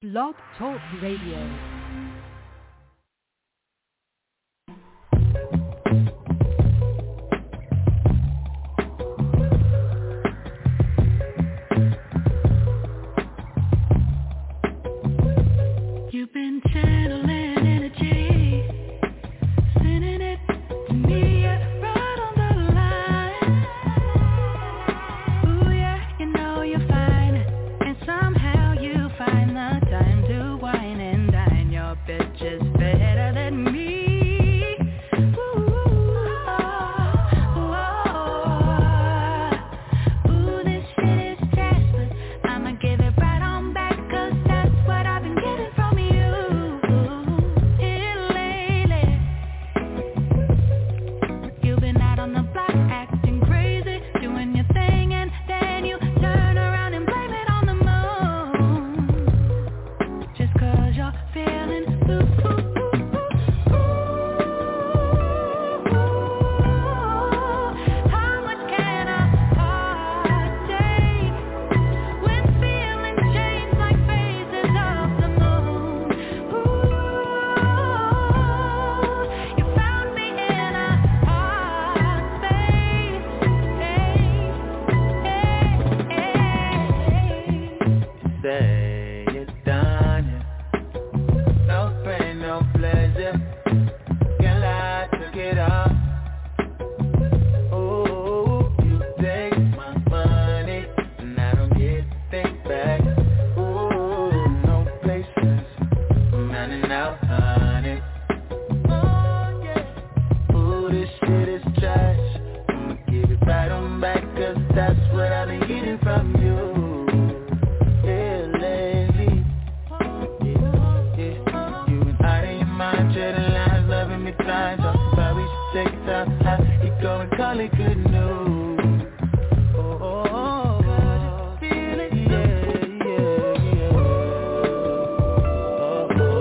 Blog Talk Radio. You've been channeling energy, sending it to me right on the line. Ooh yeah, you know you're fine, and somehow you find the time to wine and dine. Your bitch is better than me. Ooh, this shit is trash, but I'ma give it right on back, 'cause that's what I've been getting from you. Here lately, you've been out on the block acting crazy, doing your thing, and then you turn around and blame it on the moon, just 'cause you're feeling blue. How much can a heart take when feelings change like phases of the moon? You found me in a hard space. Say it's done, yeah. No pain, no pleasure. Can't lie, took it off. Ooh, you take my money and I don't get things back. Ooh, no places, I'm running out, honey. Oh yeah. Ooh, this shit is trash. I'ma give it right on back, 'cause that's what I've been getting from you. Yeah, lately. Yeah, you and I in your mind, treading lines, loving me blind. Talk about we should take it out. You go and call it good news. Oh, oh, oh, oh. Feel it, yeah, yeah, yeah. Oh, oh.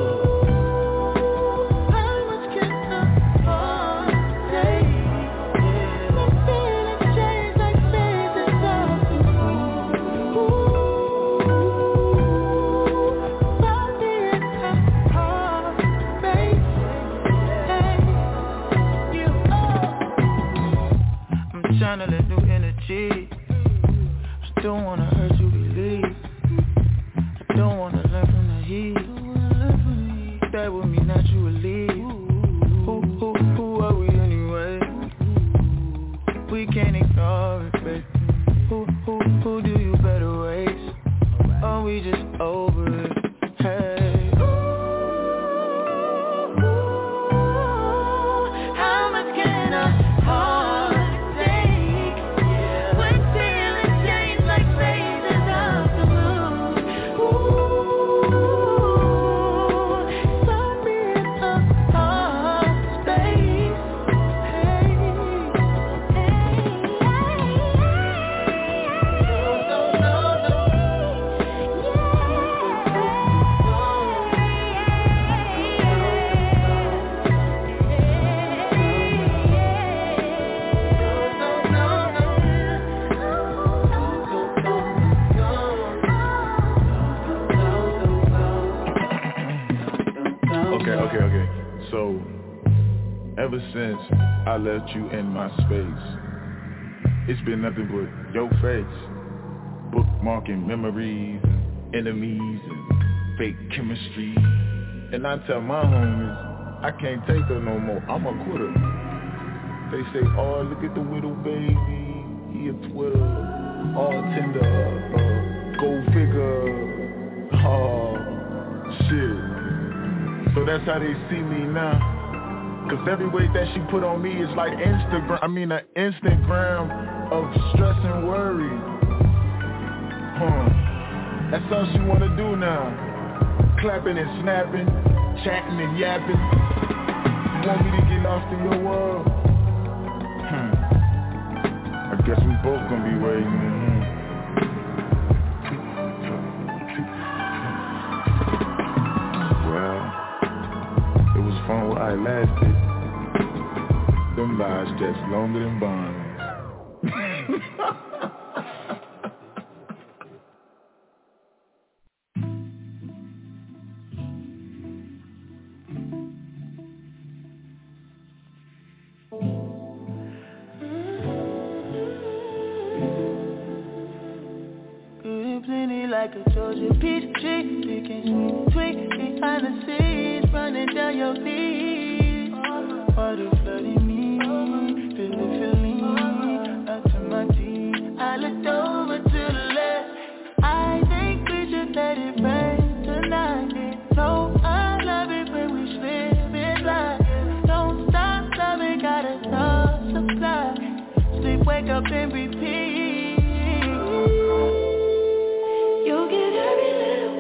How much can a heart take? Yeah, my feelings change like phases of the moon. Found me in a hard space. I'm channeling new energy. I don't wanna hurt you, believe. I don't wanna learn from the heat. Stay with me naturally. Who are we anyway? We can't ignore it, babe. Who do you better ways? Or we just over it? Hey. How much can a heart take when feelings change like phases of the moon? Find me in a hard space. Hey, Okay. So, ever since I left you in my space, it's been nothing but your face, bookmarking memories, enemies, and fake chemistry. And I tell my homies, I can't take her no more, I'm a quitter. They say, oh, look at the widow baby, he a Twitter, all tender, gold figure, oh, shit. So that's how they see me now. 'Cause every weight that she put on me is like an Instagram of stress and worry. That's all she wanna do now. Clapping and snapping, chatting and yapping. You want me to get lost in your world? I guess we both gonna be waiting. Well, it was fun while I lasted. Them lies just longer than bonds. like a Georgia peach tree, picking sweet behind the scenes, running down your feet. Water flooding me, feeling up to my teeth. I looked over to the left. I think we should let it rain tonight. No, I love it when we slip it like. Don't stop loving, got enough supply. Sleep, wake up and repeat. You'll get every little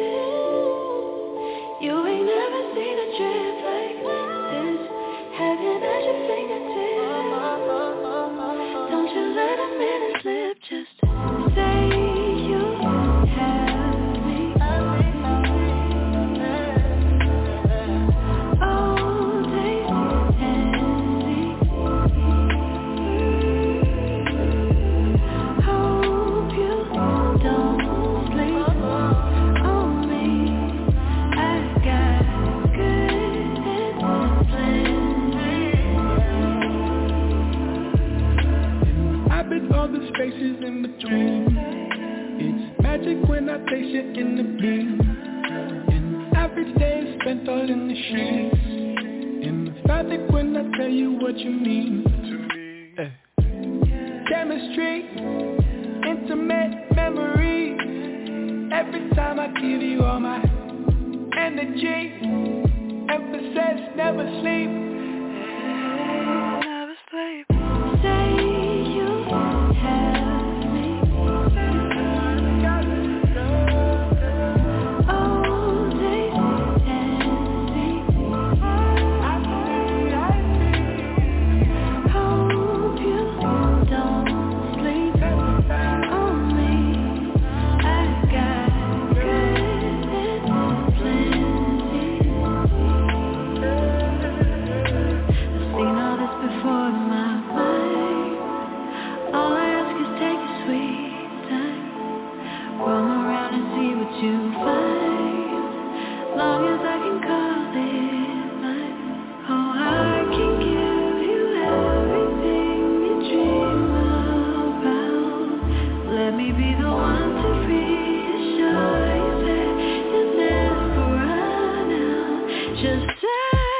bit. You ain't never seen a trip like this. Heaven at your fingertips. Don't you let a minute slip. Just say you have me. All day and hope you don't sleep on me. I got good and plenty. I've been all the spaces in between. It's magic when I taste you in the beam. An average day is spent all in the sheets. Emphatic when I tell you what you mean to me. Chemistry, intimate memory. Every time I give you all my energy. Emphasis, never sleep. Never sleep. Say you have me. All day and hope you don't sleep on me. I got good and plenty. I've seen all this before in my mind. All I ask is take your sweet time. Roam around and see what you find. Long as I can call it mine. Oh, I can give you everything you dream about. Let me be the one to reassure you that you'll never run out. Just say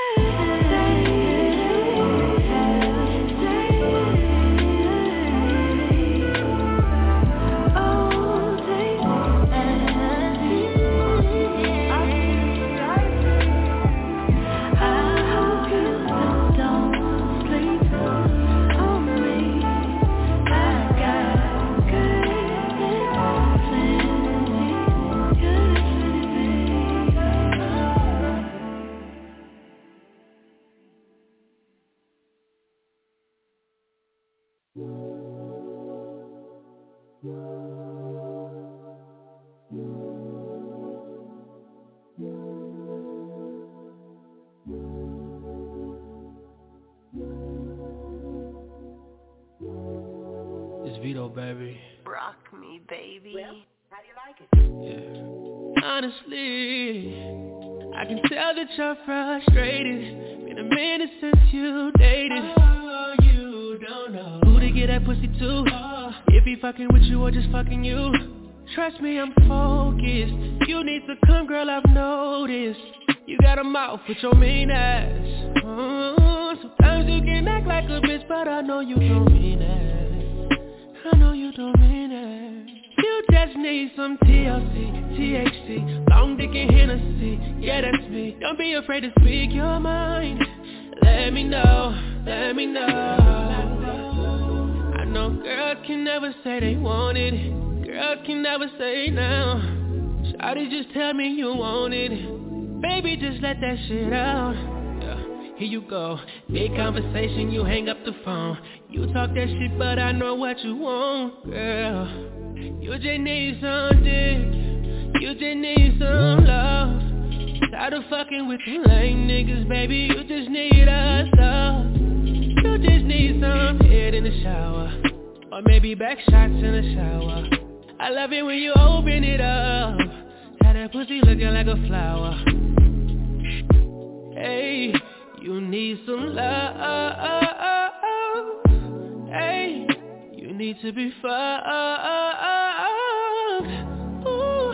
all day I hope you don't sleep on me. I got good and plenty, good and It's Vito, baby. Rock me, baby. Yeah. Honestly, I can tell that you're frustrated. Been a minute since you dated. Oh, you don't know who to get that pussy to. If he fucking with you or just fucking you. Trust me, I'm focused. You need to come, girl, I've noticed. You got a mouth with your mean ass. Sometimes you can act like a bitch, but I know you don't mean it. I know you don't mean it. You just need some TLC, THC, long dick and Hennessy. Yeah, that's me. Don't be afraid to speak your mind. Let me know, let me know. I know girls can never say they want it. Girls can never say now. Shawty, just tell me you want it. Baby, just let that shit out. Here you go, big conversation, you hang up the phone. You talk that shit, but I know what you want, girl. You just need some dick, you just need some love. Tired of fucking with the lame niggas, baby, you just need us love. You just need some head in the shower, or maybe back shots in the shower. I love it when you open it up, have that pussy looking like a flower. Hey, you need some love. Hey, you need to be fucked. Ooh.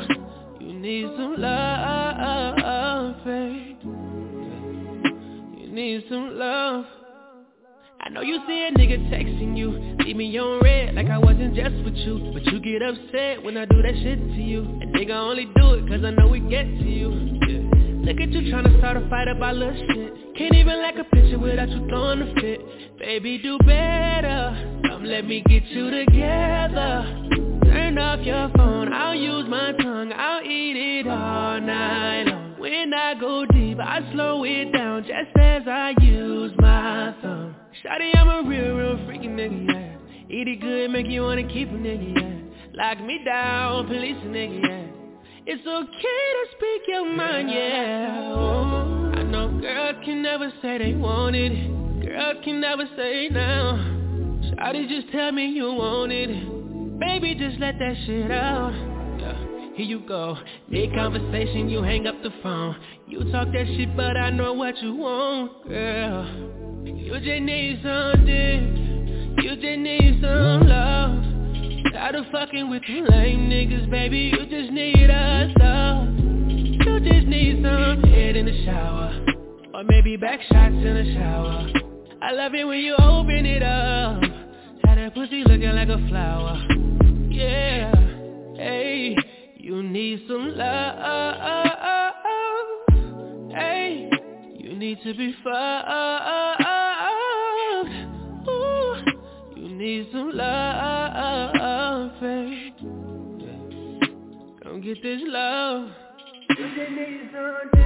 need some love, babe. You need some love. I know you see a nigga texting you, leave me on red like I wasn't just with you. But you get upset when I do that shit to you. And nigga only do it cause I know we get to you. Yeah. Look at you tryna start a fight about little shit. Can't even like a picture without you throwing a fit. Baby, do better. Come let me get you together. Turn off your phone, I'll use my tongue, I'll eat it all night long. When I go deep, I slow it down just as I use my thumb. Shawty, I'm a real freaky nigga, yeah. Eat it good, make you wanna keep a nigga, yeah. Lock me down, police a nigga, yeah. It's okay to speak your mind, yeah. Oh, I know girls can never say they want it. Girls can never say now. Shawty, just tell me you want it. Baby, just let that shit out. Yeah, here you go. Mid-conversation, you hang up the phone. You talk that shit, but I know what you want, girl. You just need some dick. You just need some love. Tired of fucking with you lame niggas, baby. You just need us love. You just need some head in the shower. Or maybe back shots in the shower. I love it when you open it up. How that pussy looking like a flower. Yeah, hey, you need some love. Hey, you need to be fucked. Ooh, you need some love, babe. Come get this love. You just need some.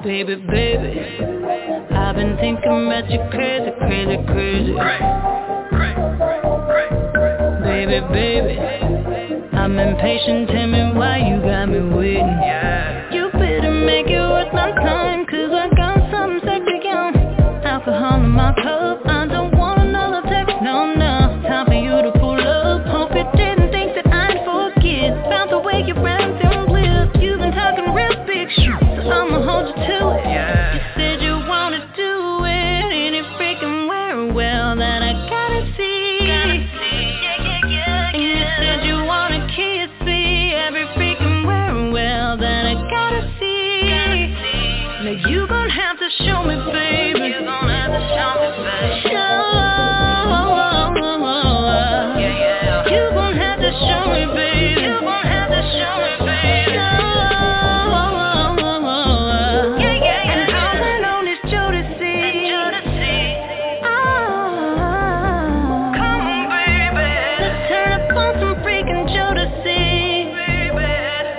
Baby, baby, I've been thinking about you crazy, crazy, crazy. Baby, baby, I'm impatient, tell me why you got me waiting. You better make it worth my time, cause I got something sexy on. Alcohol in my cup, I don't want another text, no, no. Time for you to pull up, hope you didn't think that I'd forget about the way you ran them lips. You've been talking real big shit, so I'ma hold you to it. You said you wanna do it, any freaking where, well, that I gotta see. And you said you wanna kiss me, every freaking where, well, that I gotta see. Now you gon' have to show me, baby. You gon' have to show me, baby. You gon' have to show me, baby. You gon' have to show me, baby. And all I know is Jodeci. Come on, baby. Let's turn up on some freaking Jodeci, baby.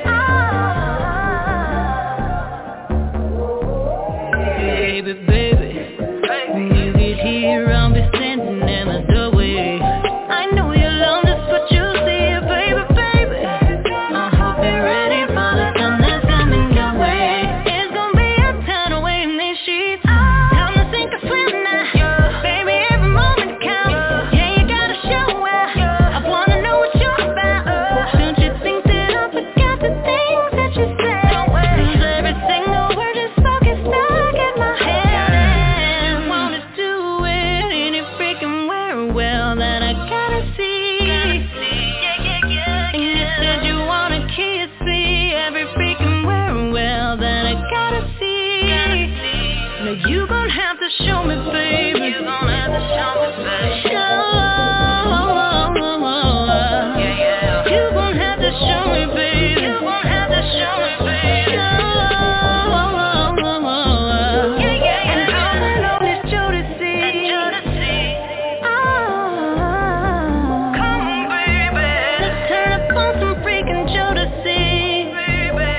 Baby, baby, when you get here, I'll be standing in the doorway. I know you love this, but you see it, baby, baby. I hope you're ready for the sun that's coming your way. It's gonna be a ton away in these sheets. Time to sink or swim now, baby, every moment counts. Yeah, you gotta show out. I wanna know what you're about. Don't you think that I forgot the things that you said? 'Cause every single word you spoke is stuck in my head. I wanna do it, any freaking where, well, that I gotta see. And you said you wanna kiss me, every freaking where, well, that I gotta see. Now you gon' have to show me, baby. You gon' have to show me, baby. You gon' have to show me, baby. You gon' have to show me, baby. And all I know is Jodeci. Come on, baby. Let's turn up on some freaking Jodeci, baby.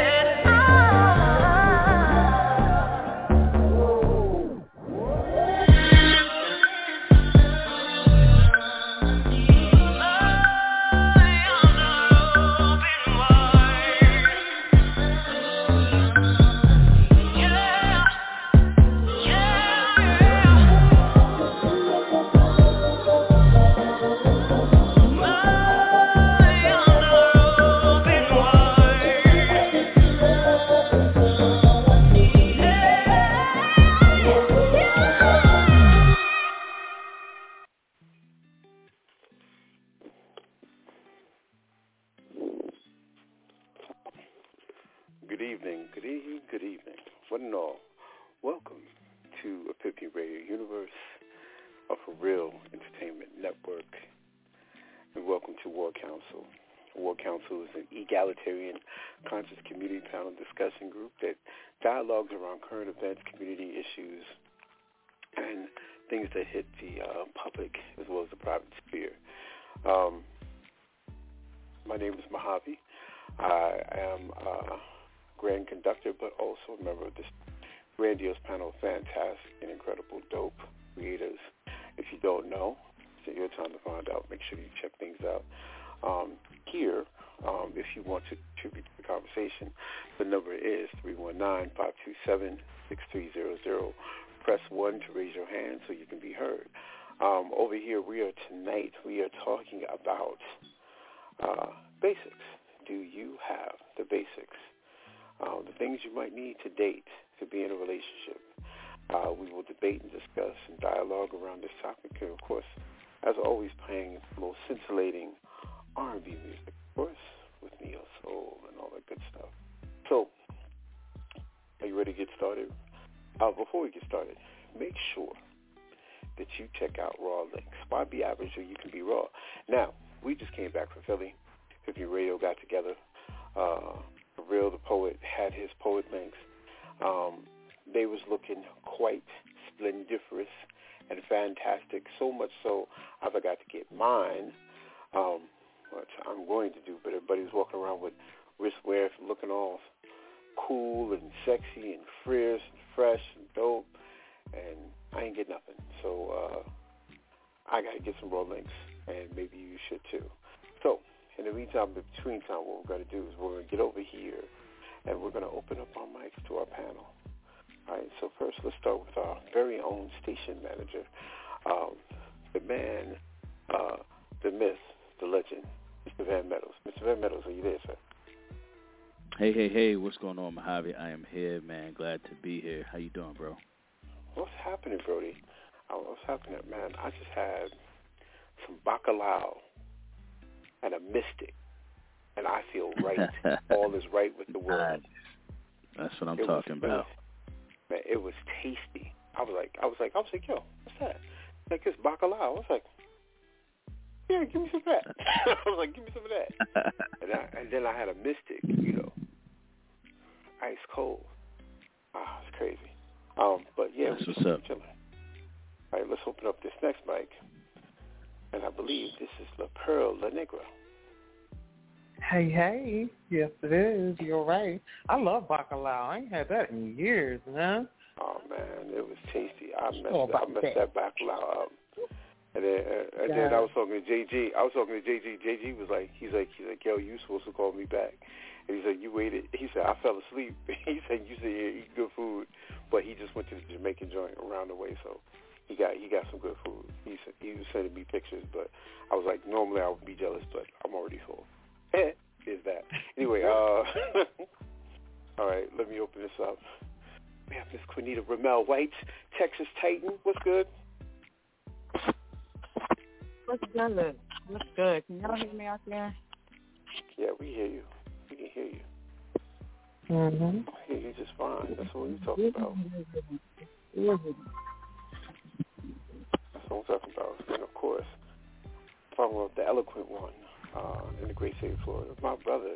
Good evening, good evening. One and all, welcome to Epiphany Radio Universe, a For Real Entertainment Network, and welcome to War Council. War Council is an egalitarian, conscious community panel discussion group that dialogues around current events, community issues, and things that hit the public as well as the private sphere. My name is Mojave. I am Grand Conductor, but also a member of this grandiose panel of fantastic and incredible, dope creators. If you don't know, it's your time to find out. Make sure you check things out. Here, if you want to contribute to the conversation, the number is 319-527-6300. Press 1 to raise your hand so you can be heard. Over here, we are talking about basics. Do you have the basics? The things you might need to date, to be in a relationship. We will debate and discuss and dialogue around this topic. And of course, as always, playing the most scintillating R&B music, of course, with neo soul and all that good stuff. So, are you ready to get started? Before we get started, make sure that you check out Raw Links. Why be average so you can be raw? Now, we just came back from Philly. Epiphany Radio got together. For Real, the poet, had his poet links. They was looking quite splendiferous and fantastic, so much so I forgot to get mine, which I'm going to do, but everybody's walking around with wristwear looking all cool and sexy and fierce and fresh and dope, and I ain't get nothing. So I got to get some raw links, and maybe you should too. So in the meantime, between time, what we're going to do is we're going to get over here, and we're going to open up our mics to our panel. All right, so first let's start with our very own station manager, the man, the myth, the legend, Mr. Van Meadows. Mr. Van Meadows, are you there, sir? Hey, what's going on, Mojave? I am here, man. Glad to be here. How you doing, bro? What's happening, Brody? What's happening, man? I just had some bacalao and a mystic, and I feel right. All is right with the world. That's what I'm talking about. Man, it was tasty. I was like, yo, what's that? Like, it's bacalao. I was like, yeah, give me some of that. I was like, give me some of that. And then I had a mystic, ice cold. It's crazy. But yeah, that's what's up. Chilling. All right, let's open up this next mic. And I believe this is La Pearl La Negra. Hey. Yes, it is. You're right. I love bacalao. I ain't had that in years, man. Oh, man, it was tasty. I messed that bacalao up. And then I was talking to JG. JG was like, he's like, yo, you supposed to call me back. And he's like, you waited. He said, I fell asleep. He said, you said you eat good food, but he just went to the Jamaican joint around the way, so he got some good food. He was sending me pictures, but I was like, normally I would be jealous, but I'm already full. Is that anyway? All right, let me open this up. We have Miss Quinita Ramel White, Texas Titan. What's good? What's good? What's good? Can y'all hear me out there? Yeah, we hear you. We can hear you. Mm-hmm. I hear you just fine. That's what we're talking about. That's what I'm talking about. And of course, talking about the eloquent one in the great state of Florida, my brother,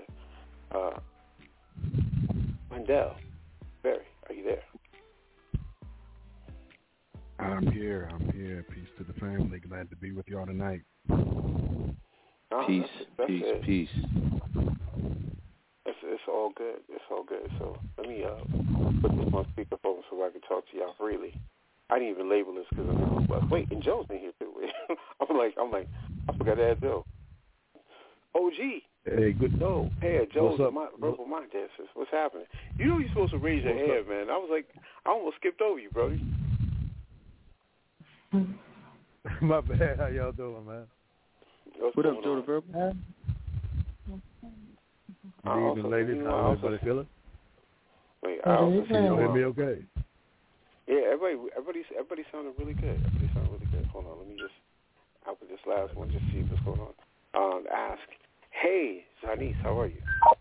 Wendell Berry. Are you there? I'm here. Peace to the family. Glad to be with y'all tonight. Peace. It's all good. So let me put this on speakerphone so I can talk to y'all freely. I didn't even label this because I'm like, wait, and Joe's in here too. I'm like, I forgot to add Joe. OG. Hey, good. Joe. Hey, Joe's my verbal mind dancers. What's happening? You know you're supposed to raise your hand, man. I was like, I almost skipped over you, Brody. My bad. How y'all doing, man? What up, Joe the Verbal? Good evening, ladies. How everybody feeling? Wait, I also see you hear me okay? Yeah, everybody sounded really good. Hold on, let me just out with this last one, just see what's going on. Ask, hey, Janice, how are you?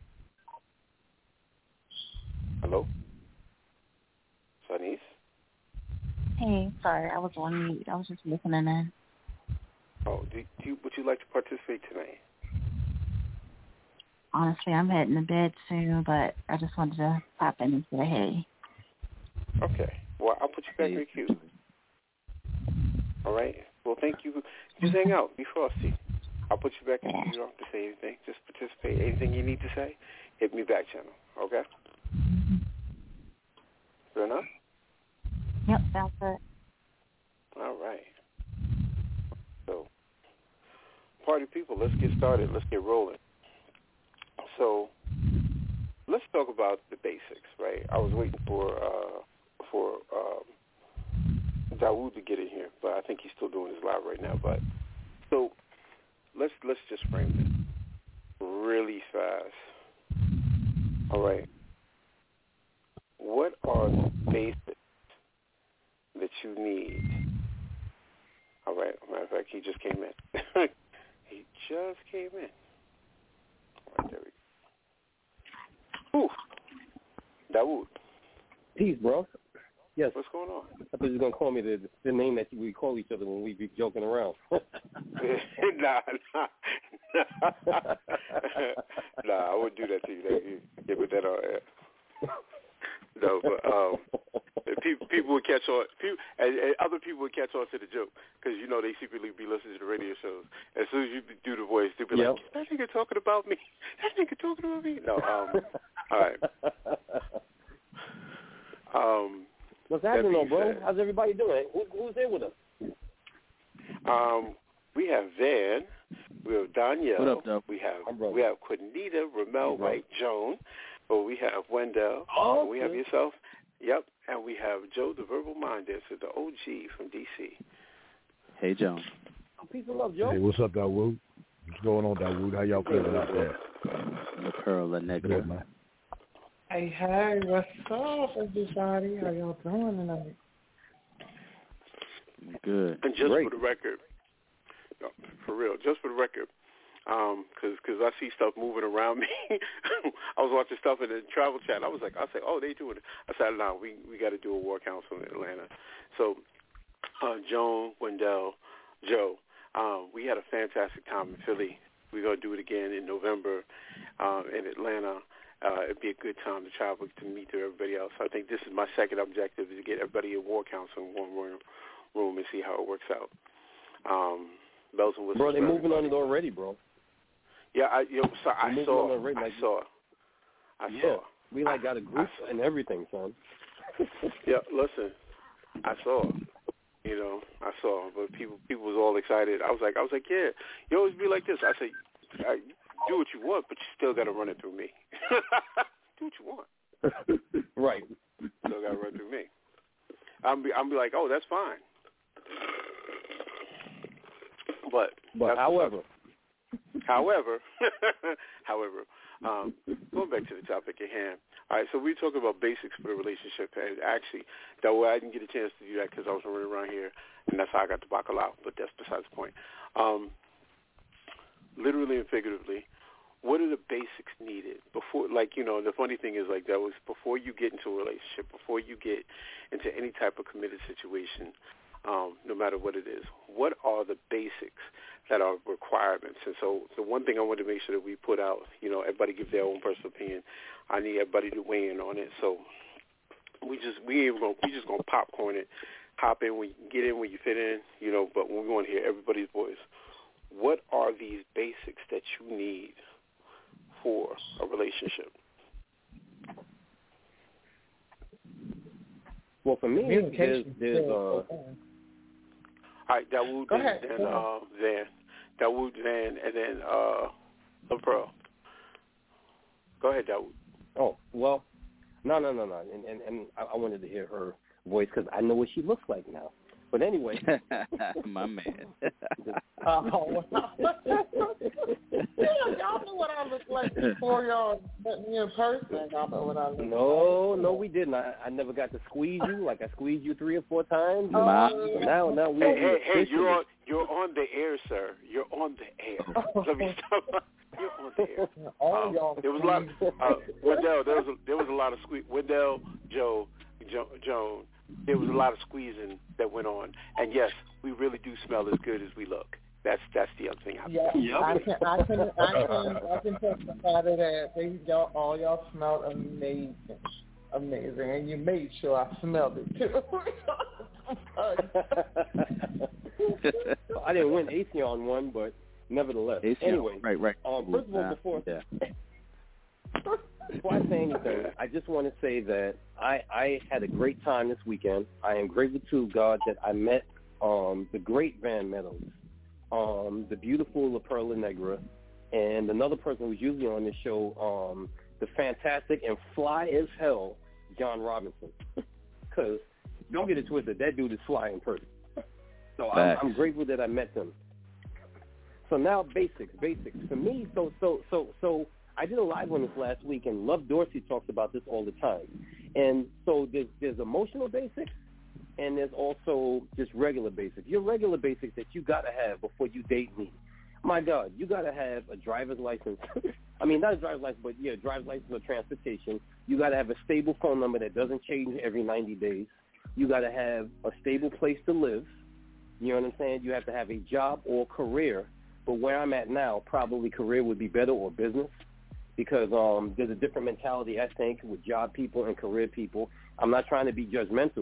Hello? Janice? Hey, sorry, I was on mute. I was just listening in. Oh, would you like to participate tonight? Honestly, I'm heading to bed soon, but I just wanted to pop in and say hey. Okay. Well, I'll put you back in the queue. All right? Well, thank you. Just hang out. Be frosty. I'll put you back in the queue. You don't have to say anything. Just participate. Anything you need to say, hit me back channel. Okay? Fair enough? Yep, sounds good. All right. So, party people, let's get started. Let's get rolling. So, let's talk about the basics, right? I was waiting for Dawood to get in here, but I think he's still doing his live right now. But so, let's just frame it really fast. All right. What are the basics that you need? All right. Matter of fact, he just came in. He just came in. All right, there we go. Ooh. Dawood. Peace, bro. Yes. What's going on? I thought you were going to call me the name that we call each other when we be joking around. Nah, I wouldn't do that to you. Get with that on air. No, but people would catch catch on. And other people would catch on to the joke because, you know, they secretly be listening to the radio shows. As soon as you do the voice, they'll be like, that nigga talking about me. That nigga talking about me. No, all right. What's happening, though, bro? How's everybody doing? Who's there with us? We have Van. We have Danielle. What up, though? We have Quinita, Ramel, Wright, Joan. But we have Wendell. Oh, we have yourself. Yep. And we have Joe, the verbal mind dancer, the OG from D.C. Hey, Joan. Peace and love, Joe. Hey, what's up, Dawood? What's going on, Dawood? How y'all feeling out there? The Pearl Negra. Man. Hey, what's up, everybody? How y'all doing tonight? Good. And just for the record, no, for real, just for the record, because I see stuff moving around me. I was watching stuff in the travel chat. I was like, oh, they doing it. I said, no, we got to do a war council in Atlanta. So, Joan, Wendell, Joe, we had a fantastic time in Philly. We're going to do it again in November in Atlanta. It'd be a good time to travel to meet everybody else. I think this is my second objective, is to get everybody in war council in one room and see how it works out. Bells and whistles. Bro, they're moving on it already, bro. Yeah, I saw. We got a group and everything, son. Yeah, listen, I saw. You know, I saw, but people was all excited. I was like, yeah, you always be like this. I said, do what you want, but you still got to run it through me. Do what you want. Right. Still got to run through me. I'm be like, oh, that's fine. But however, going back to the topic at hand. All right, so we talking about basics for the relationship, and actually, that way I didn't get a chance to do that because I was running around here, and that's how I got the bacalao. But that's besides the point. Literally and figuratively, what are the basics needed before? Like, you know, the funny thing is, like, that was before you get into a relationship, before you get into any type of committed situation. No matter what it is, what are the basics that are requirements? And so the one thing I want to make sure that we put out, you know, everybody give their own personal opinion. I need everybody to weigh in on it. So we just gonna popcorn it, hop in when you get in, when you fit in, you know. But when we want to hear everybody's voice, what are these basics that you need for a relationship? Well, for me, there's all right, Dawood, then Van. Dawood, Van, and then LaPearl. Go ahead, Dawood. Oh, well, no. And I wanted to hear her voice because I know what she looks like now. But anyway. My man. Oh, y'all know what I look like before y'all met me in person. Y'all know what I look like. No, we didn't. I never got to squeeze you like I squeezed you 3 or 4 times. Now we. Hey, you're on the air, sir. You're on the air. Let me stop. You're on the air. There was a lot. Wendell, there was a lot of squeeze. Wendell, Joe, Joan. There was a lot of squeezing that went on, and yes, we really do smell as good as we look. That's the other thing. I can testify to that. All y'all smelled amazing, and you made sure I smelled it too. I didn't win AC on one, but nevertheless. Anyway, right. First of all, before I say anything, I just want to say that I had a great time this weekend. I am grateful to God that I met the great Van Meadows, the beautiful LaPearl Negra, and another person who's usually on this show, the fantastic and fly as hell John Robinson. Because don't get it twisted, that dude is fly in person. So I'm grateful that I met them. So now basics for me. So I did a live on this last week, and Love Dorsey talks about this all the time. And so there's emotional basics, and there's also just regular basics. Your regular basics that you got to have before you date me. My God, you got to have a driver's license. I mean, not a driver's license, but yeah, driver's license or transportation. You got to have a stable phone number that doesn't change every 90 days. You got to have a stable place to live. You know what I'm saying? You have to have a job or career. But where I'm at now, probably career would be better, or business, because there's a different mentality, I think, with job people and career people. I'm not trying to be judgmental,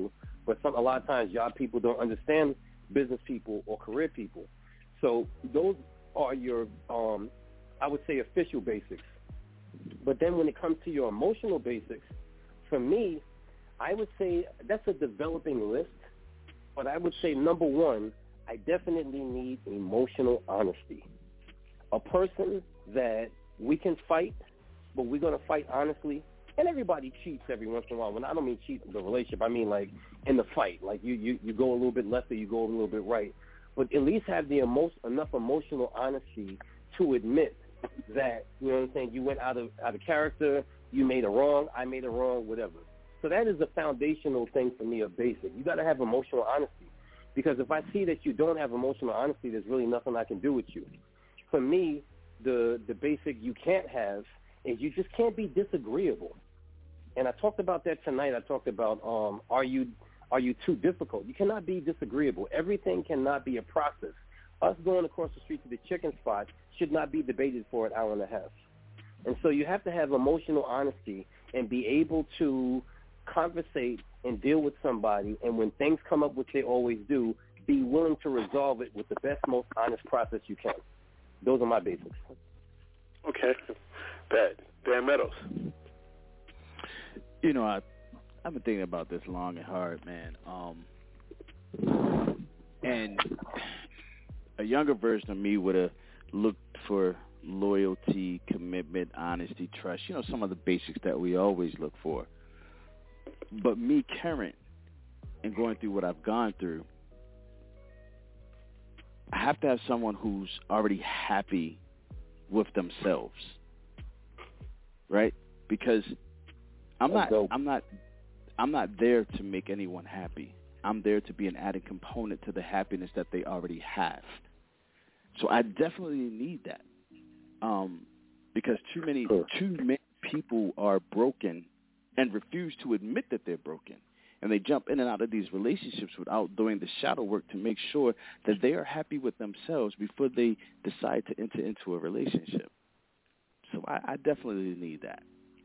But a lot of times, job people don't understand business people or career people. So those are your, I would say, official basics. But then when it comes to your emotional basics, for me, I would say that's a developing list. But I would say, number one, I definitely need emotional honesty. A person that we can fight, but we're going to fight honestly. And everybody cheats every once in a while. When I don't mean cheat in the relationship, I mean like in the fight. Like you go a little bit left or you go a little bit right. But at least have the enough emotional honesty to admit that, you know what I'm saying, you went out of character, you made a wrong, I made a wrong, whatever. So that is a foundational thing for me, a basic. You got to have emotional honesty. Because if I see that you don't have emotional honesty, there's really nothing I can do with you. For me, the basic you can't have is you just can't be disagreeable. And I talked about that tonight. I talked about are you too difficult? You cannot be disagreeable. Everything cannot be a process. Us going across the street to the chicken spot should not be debated for an hour and a half. And so you have to have emotional honesty and be able to conversate and deal with somebody. And when things come up, which they always do, be willing to resolve it with the best, most honest process you can. Those are my basics. Okay. Van Meadows. You know, I've been thinking about this long and hard, man. And a younger version of me would have looked for loyalty, commitment, honesty, trust, you know, some of the basics that we always look for. But me, current, and going through what I've gone through, I have to have someone who's already happy with themselves, right? Because I'm not there to make anyone happy. I'm there to be an added component to the happiness that they already have. So I definitely need that, because too many people are broken and refuse to admit that they're broken, and they jump in and out of these relationships without doing the shadow work to make sure that they are happy with themselves before they decide to enter into a relationship. So I definitely need that.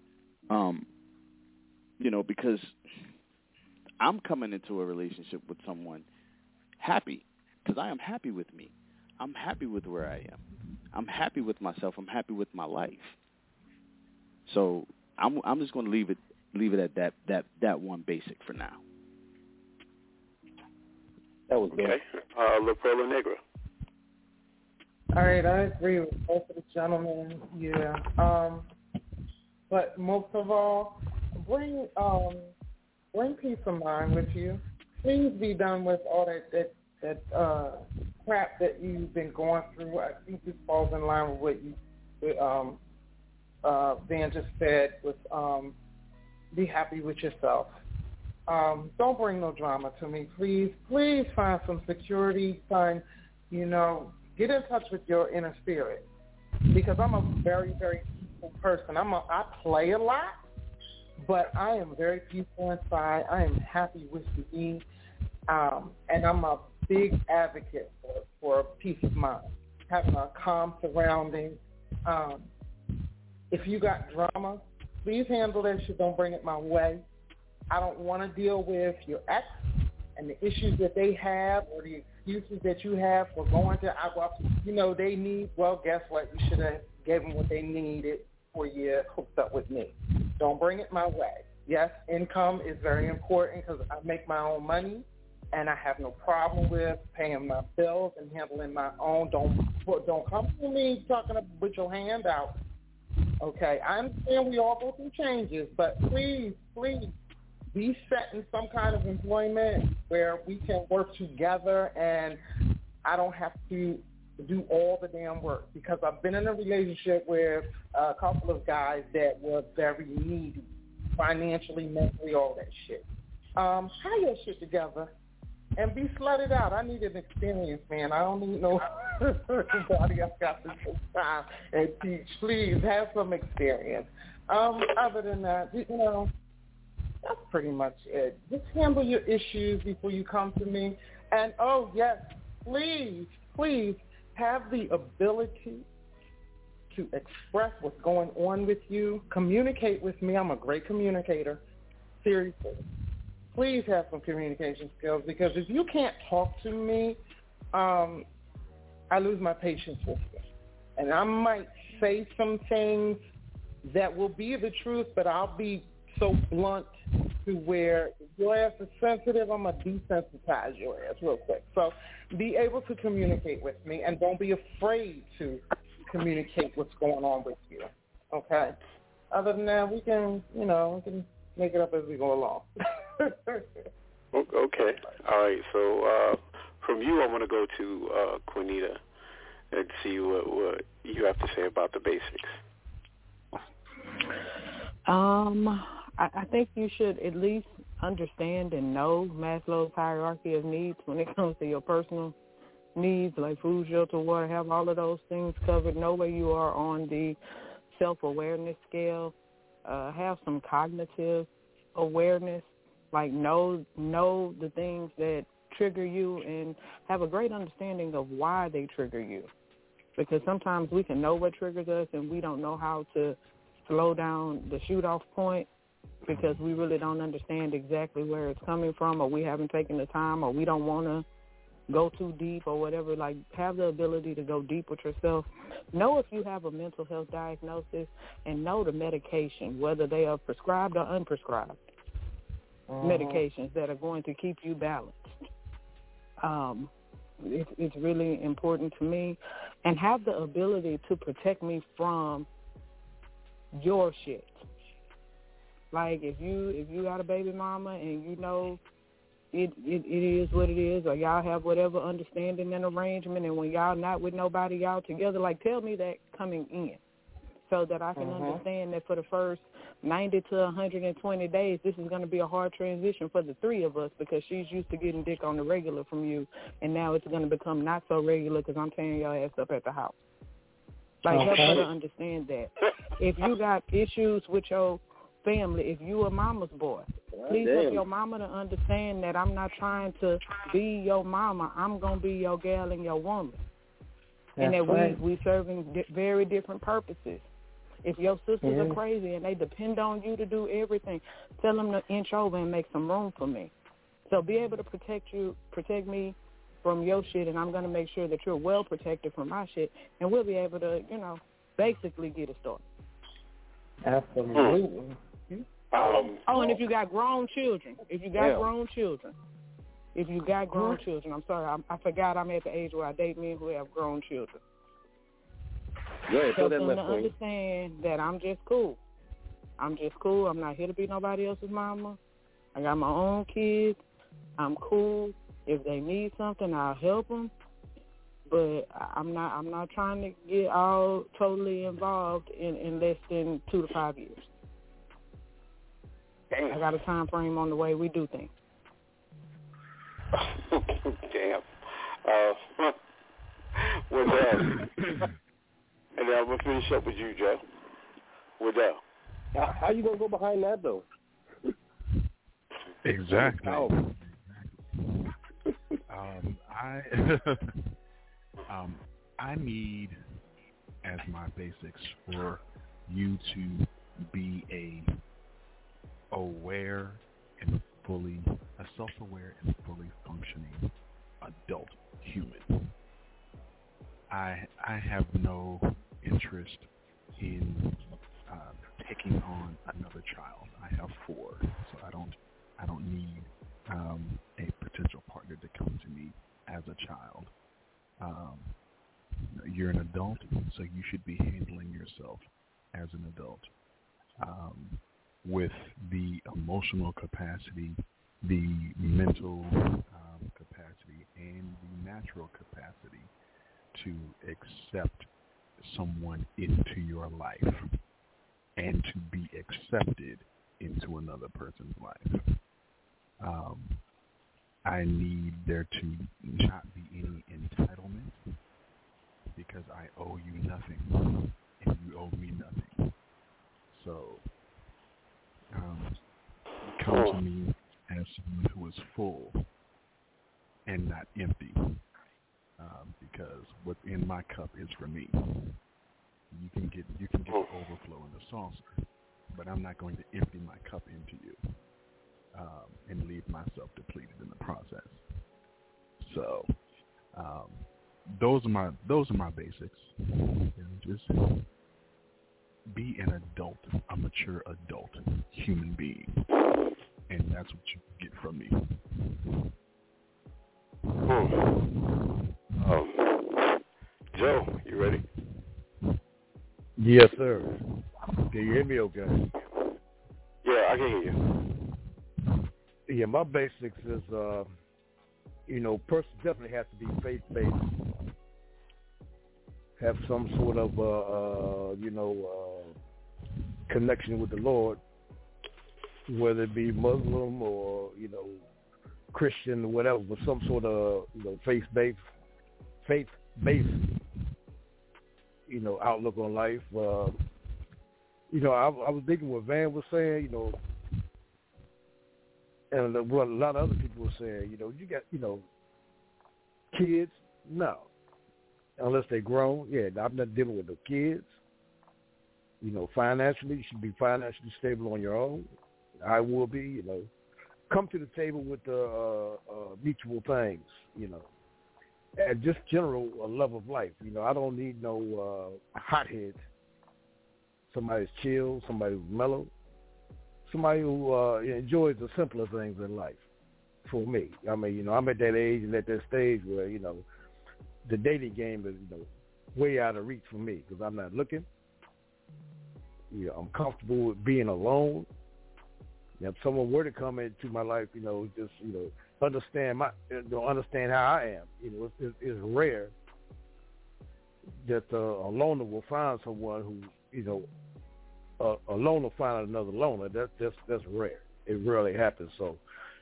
You know, because I'm coming into a relationship with someone happy, because I am happy with me. I'm happy with where I am. I'm happy with myself. I'm happy with my life. So I'm just going to leave it at that one basic for now. That was good. Okay. La Perla Negra. All right, I agree with both of the gentlemen. Yeah. But most of all, bring peace of mind with you. Please be done with all that crap that you've been going through. I think this falls in line with what Van just said, with be happy with yourself. Don't bring no drama to me, please. Please find some security. Get in touch with your inner spirit, because I'm a very, very peaceful person. I play a lot, but I am very peaceful inside. I am happy with me, and I'm a big advocate for peace of mind, having a calm surrounding. If you got drama, please handle that shit. Don't bring it my way. I don't want to deal with your ex and the issues that they have or the excuses that you have for going to, they need, well, guess what? You should have gave them what they needed before you hooked up with me. Don't bring it my way. Yes, income is very important because I make my own money, and I have no problem with paying my bills and handling my own. Don't come to me talking with your hand out. Okay, I understand we all go through changes, but please be set in some kind of employment where we can work together and I don't have to do all the damn work, because I've been in a relationship with a couple of guys that were very needy, financially, mentally, all that shit. Have your shit together and be slutted out. I need an experience, man. I don't need nobody else got to take time and teach. Please have some experience. Other than that, that's pretty much it. Just handle your issues before you come to me. And, oh, yes, please have the ability to express what's going on with you. Communicate with me. I'm a great communicator. Seriously. please have some communication skills, because if you can't talk to me, I lose my patience with you. And I might say some things that will be the truth, but I'll be so blunt to where if your ass is sensitive, I'm going to desensitize your ass real quick. So be able to communicate with me, and don't be afraid to communicate what's going on with you, okay? Other than that, we can make it up as we go along. Okay. All right. So from you, I want to go to Quinita and see what you have to say about the basics. I think you should at least understand and know Maslow's hierarchy of needs when it comes to your personal needs, like food, shelter, water, have all of those things covered. Know where you are on the self-awareness scale. Have some cognitive awareness, like know the things that trigger you, and have a great understanding of why they trigger you. Because sometimes we can know what triggers us and we don't know how to slow down the shoot-off point because we really don't understand exactly where it's coming from, or we haven't taken the time, or we don't want to go too deep or whatever. Like, have the ability to go deep with yourself. Know if you have a mental health diagnosis, and know the medication, whether they are prescribed or unprescribed medications that are going to keep you balanced. It's really important to me. And have the ability to protect me from your shit. Like, if you got a baby mama and you know it is what it is, or y'all have whatever understanding and arrangement, and when y'all not with nobody, y'all together, like, tell me that coming in so that I can understand that for the first 90 to 120 days, this is going to be a hard transition for the three of us, because she's used to getting dick on the regular from you, and now it's going to become not so regular because I'm tearing your ass up at the house. Like, help her to understand that. If you got issues with your family, if you a mama's boy, please help your mama to understand that I'm not trying to be your mama. I'm going to be your gal and your woman. That's and that right. we serving very different purposes. If your sisters are crazy and they depend on you to do everything, tell them to inch over and make some room for me. So be able to protect me from your shit, and I'm going to make sure that you're well protected from my shit, and we'll be able to, basically get it started. Absolutely. And if you got grown children, I'm sorry, I forgot I'm at the age where I date men who have grown children. Help them to understand that I'm just cool. I'm not here to be nobody else's mama. I got my own kids. I'm cool. If they need something, I'll help them. But I'm not trying to get all totally involved in less than 2 to 5 years. Damn. I got a time frame on the way we do things. Damn. With that, and then I'm going to finish up with you, Joe. With that. How you going to go behind that, though? Exactly. I need, as my basics, for you to be a self-aware and fully functioning adult human. I have no interest in taking on another child. I have 4, so I don't need a potential partner to come to me as a child. You're an adult, so you should be handling yourself as an adult with the emotional capacity, the mental capacity, and the natural capacity to accept someone into your life and to be accepted into another person's life. I need there to not be any entitlement, because I owe you nothing and you owe me nothing. So come to me as someone who is full and not empty, because what's in my cup is for me. You can get the overflow in the saucer, but I'm not going to empty my cup into you. and leave myself depleted in the process. So those are my basics. Just be an adult, a mature adult human being, and that's what you get from me. Joe, you ready? Yes, sir. Can you hear me okay? Yeah, I can hear you. Yeah, my basics is, person definitely has to be faith-based, have some sort of, connection with the Lord, whether it be Muslim or, Christian or whatever, but some sort of, faith-based, outlook on life. I was thinking what Van was saying, and what a lot of other people were saying, you got, kids, no. Unless they're grown, yeah, I'm not dealing with no kids. Financially, you should be financially stable on your own. I will be, come to the table with mutual things, and just general love of life. I don't need no hothead. Somebody's chill, somebody who's mellow, somebody who enjoys the simpler things in life. For me, I mean, I'm at that age and at that stage where the dating game is way out of reach for me because I'm not looking. I'm comfortable with being alone. If someone were to come into my life, just understand understand how I am. It's rare that a loner will find someone who, a loner find another loner. That's rare. It rarely happens. So,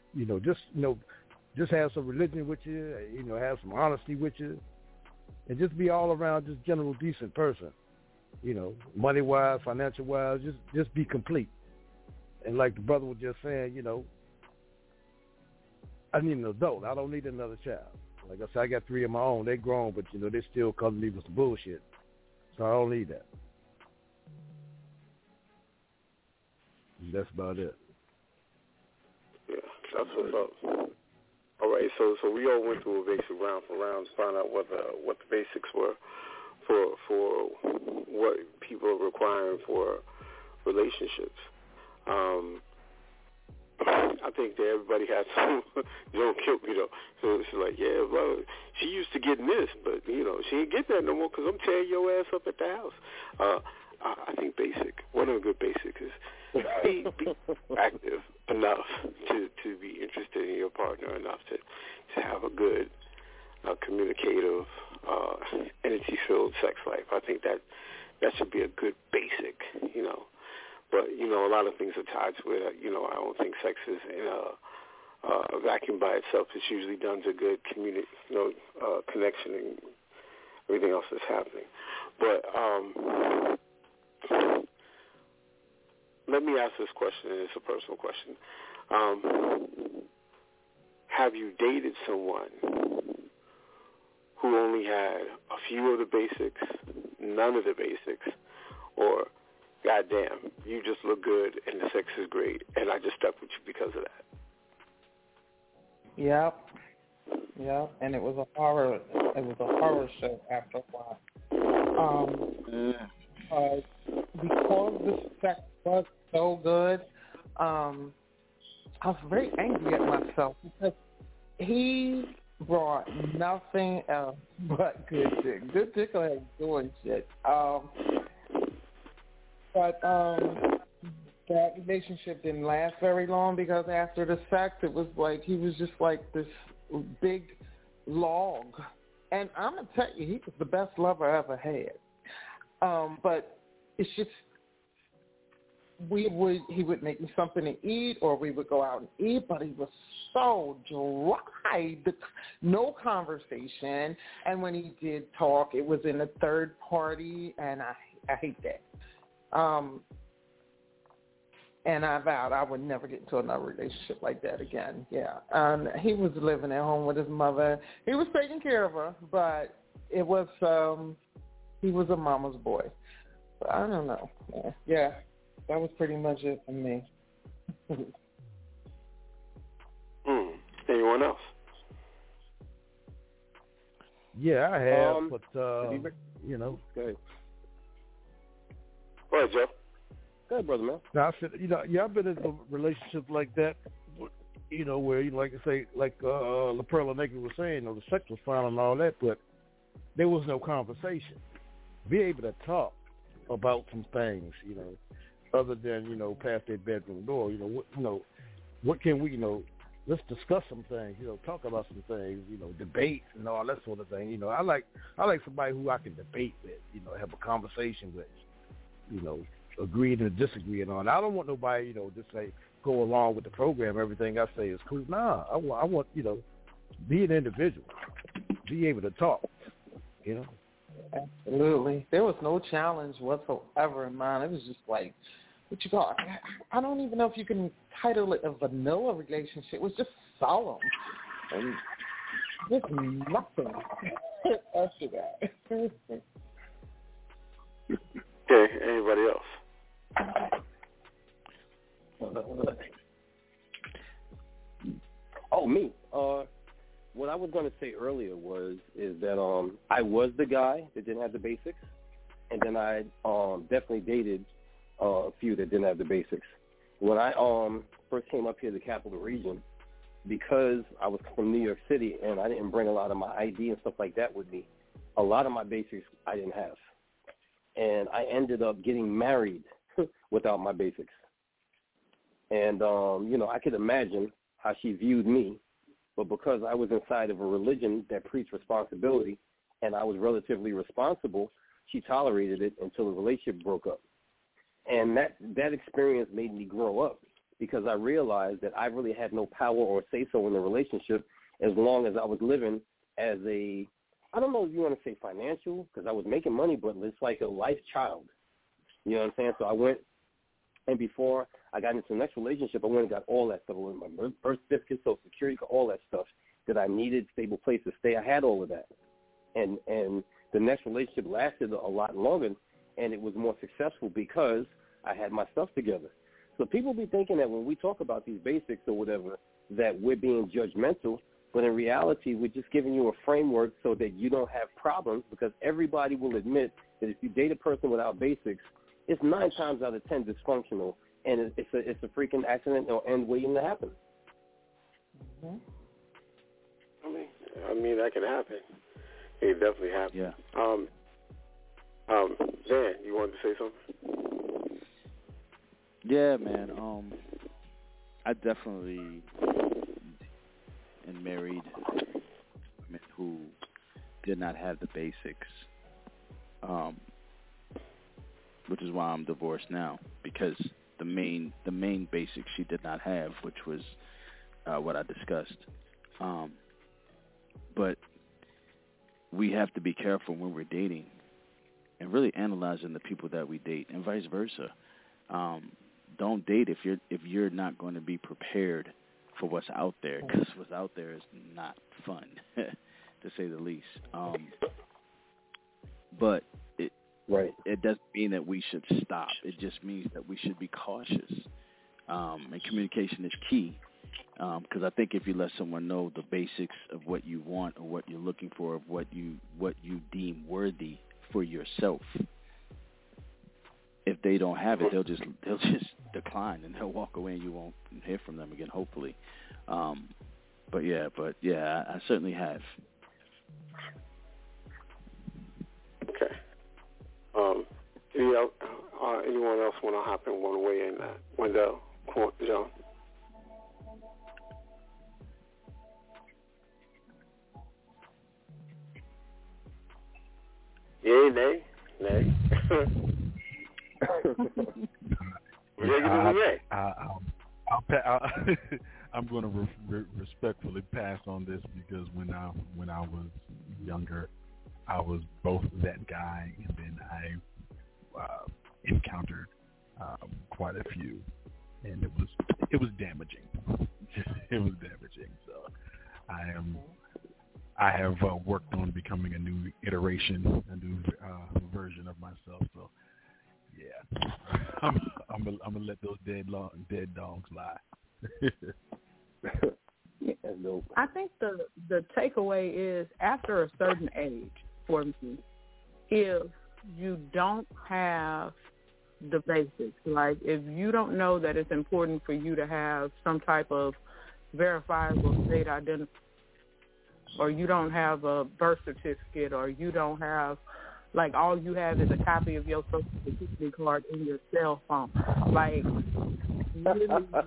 just have some religion with you. Have some honesty with you, and just be all around just general decent person. Money wise, financial wise, just be complete. And like the brother was just saying, I need an adult. I don't need another child. Like I said, I got 3 of my own. They grown, but they still come to me with some bullshit. So I don't need that. And that's about it. Yeah, that's what's up. All right, so we all went through a basic round for round to find out what the basics were for what people are requiring for relationships. I think that everybody has some Joe killed me though. So it's like, yeah, well, she used to getting this, but she ain't get that no more because I'm tearing your ass up at the house. I think one of the good basics is be active enough to be interested in your partner enough to have a good communicative, energy-filled sex life. I think that should be a good basic, But, a lot of things are tied to it. I don't think sex is in a vacuum by itself. It's usually done to good connection and everything else that's happening. But let me ask this question, and it's a personal question. Have you dated someone who only had a few of the basics, none of the basics, or goddamn, you just look good and the sex is great, and I just stuck with you because of that? Yep, and it was a horror show after a while. Because the sex was so good, I was very angry at myself because he brought nothing else but good dick. Good dick was doing shit. But that relationship didn't last very long because after the sex, it was like he was just like this big log. And I'm going to tell you, he was the best lover I ever had. But it's just, he would make me something to eat or we would go out and eat, but he was so dry, no conversation. And when he did talk, it was in a third party, and I hate that. And I vowed I would never get into another relationship like that again. Yeah. He was living at home with his mother. He was taking care of her, but it was, he was a mama's boy. But I don't know. Yeah. That was pretty much it for me. Anyone else? Yeah, I have, but you know. Go ahead. Go ahead, Joe. Go ahead, brother man. Now, I said, you know, yeah, I've been in a relationship like that, you know, where, you like I say, like La Perla Naked was saying, you know, the sex was fine and all that, but there was no conversation. Be able to talk about some things, you know, other than, you know, past their bedroom door. You know, what can we, you know, let's discuss some things, you know, talk about some things, you know, debate and all that sort of thing. You know, I like somebody who I can debate with, you know, have a conversation with, you know, agree to disagree and all. And I don't want nobody, you know, just say go along with the program. Everything I say is cool. Nah, I want, you know, be an individual, be able to talk, you know. Absolutely. There was no challenge whatsoever in mine. It was just like, what you call, I don't even know if you can title it a vanilla relationship. It was just solemn. And just nothing after that. Okay, anybody else? Oh, me. What I was going to say earlier is that I was the guy that didn't have the basics, and then I definitely dated a few that didn't have the basics. When I first came up here to the Capital Region, because I was from New York City and I didn't bring a lot of my ID and stuff like that with me, a lot of my basics I didn't have. And I ended up getting married without my basics. And, you know, I could imagine how she viewed me, but because I was inside of a religion that preached responsibility and I was relatively responsible, she tolerated it until the relationship broke up. And that experience made me grow up because I realized that I really had no power or say-so in the relationship as long as I was living as a, I don't know if you want to say financial, because I was making money, but it's like a life child. You know what I'm saying? So I went, and before I got into the next relationship, I went and got all that stuff. I went my birth certificate, Social Security, all that stuff that I needed, stable place to stay. I had all of that. And the next relationship lasted a lot longer, and it was more successful because I had my stuff together. So people be thinking that when we talk about these basics or whatever, that we're being judgmental, but in reality, we're just giving you a framework so that you don't have problems, because everybody will admit that if you date a person without basics, it's 9 times out of 10 dysfunctional, and it's a freaking accident or end waiting to happen. Mm-hmm. I mean that can happen. It definitely happen. Yeah. Dan, you wanted to say something? Yeah, man. I definitely am married women who did not have the basics, which is why I'm divorced now, because the main basics she did not have, which was what I discussed. But we have to be careful when we're dating and really analyzing the people that we date, and vice versa. Don't date if you're not going to be prepared for what's out there, because what's out there is not fun, to say the least. But it doesn't mean that we should stop. It just means that we should be cautious. And communication is key, because I think if you let someone know the basics of what you want or what you're looking for, of what you deem worthy for yourself, if they don't have it, they'll just decline and they'll walk away and you won't hear from them again, hopefully. But yeah, I certainly have. Okay. Anyone else want to hop in one way in that? Wendell, John? Yay, nay. I'm going to respectfully pass on this, because when I was younger, I was both that guy, and then I encountered quite a few, and it was damaging. It was damaging. So I have worked on becoming a new iteration, a new version of myself. So yeah, I'm gonna let those dead dogs lie. That's dope. I think the takeaway is after a certain age, for me, if you don't have the basics, like if you don't know that it's important for you to have some type of verifiable state identity, or you don't have a birth certificate, or you don't have, like, all you have is a copy of your Social Security card in your cell phone, like, really,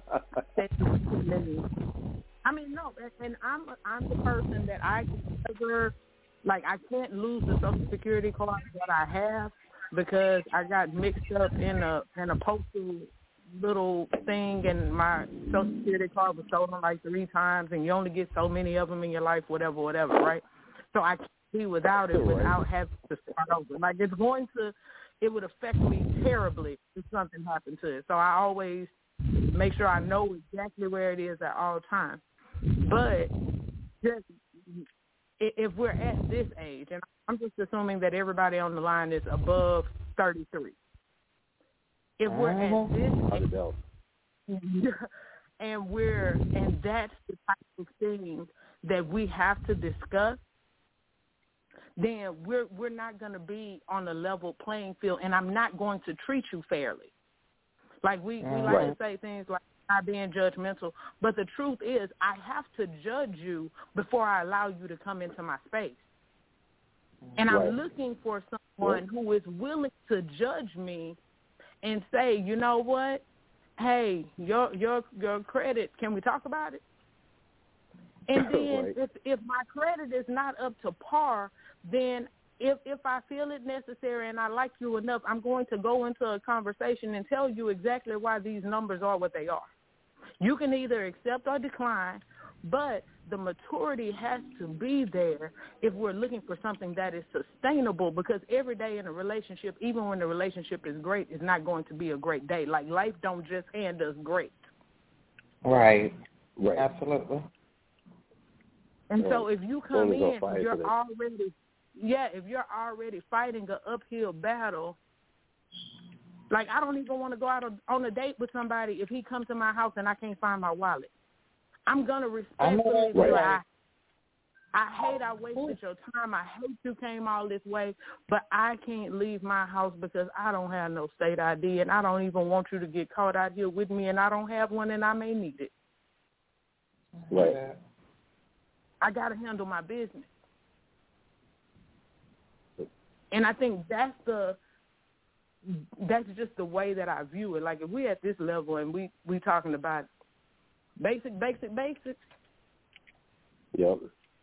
I mean, no, and I'm the person that I can never, like, I can't lose the Social Security card that I have because I got mixed up in a postal little thing, and my Social Security card was stolen like 3 times, and you only get so many of them in your life, whatever, right? So I can't be without it without having to start over. Like, it would affect me terribly if something happened to it. So I always make sure I know exactly where it is at all times. But just if we're at this age, and I'm just assuming that everybody on the line is above 33. If we're at this age, and that's the type of thing that we have to discuss, then we're not going to be on a level playing field, and I'm not going to treat you fairly. Like we like to say things like not being judgmental, but the truth is I have to judge you before I allow you to come into my space. And I'm looking for someone who is willing to judge me and say, you know what? Hey, your credit, can we talk about it? And then if my credit is not up to par, then if I feel it necessary and I like you enough, I'm going to go into a conversation and tell you exactly why these numbers are what they are. You can either accept or decline, but the maturity has to be there if we're looking for something that is sustainable, because every day in a relationship, even when the relationship is great, is not going to be a great day. Like, life don't just hand us great. Right. Absolutely. And so if you come in, if you're already fighting an uphill battle, like, I don't even want to go out on a date with somebody if he comes to my house and I can't find my wallet. I'm going to respectfully be like, I hate I wasted your time. I hate you came all this way, but I can't leave my house because I don't have no state ID, and I don't even want you to get caught out here with me, and I don't have one, and I may need it. Right. I got to handle my business. And I think that's just the way that I view it. Like, if we at this level and we talking about basics. Yep.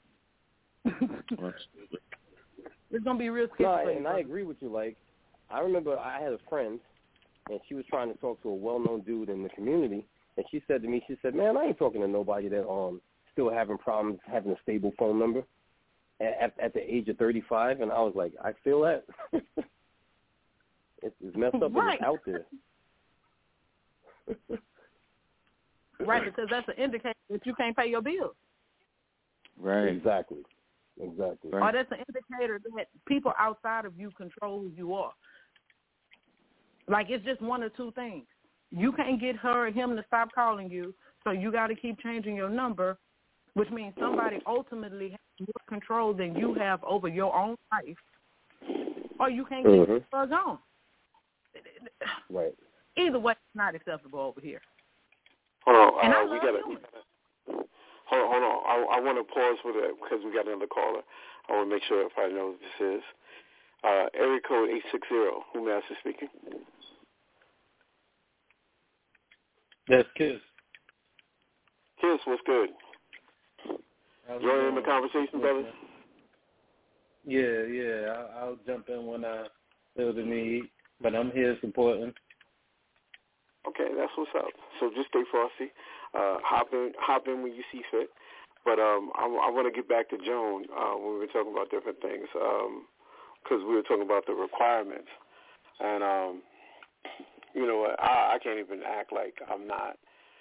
It's going to be real sketchy. No, and I agree with you. Like, I remember I had a friend, and she was trying to talk to a well-known dude in the community, and she said to me, man, I ain't talking to nobody that still having problems having a stable phone number at the age of 35. And I was like, I feel that. It's messed up and it's out there. Right, because that's an indicator that you can't pay your bills. Right. Exactly. Right. Or that's an indicator that people outside of you control who you are. Like, it's just one or two things. You can't get her or him to stop calling you, so you got to keep changing your number, which means somebody ultimately has more control than you have over your own life, or you can't keep the bug on. Right. Either way, it's not acceptable over here. Hold on. And hold on. I want to pause for that because we got another caller. I want to make sure everybody knows who this is. Area code 860. Who Master speaking? That's Kiss. Kiss, what's good? Joining the conversation, brother? Yeah. I'll jump in when I feel the need, but I'm here supporting. Okay, that's what's up. So just stay frosty. Hop in when you see fit. But I want to get back to Joan when we were talking about different things, because we were talking about the requirements. And you know what? I can't even act like I'm not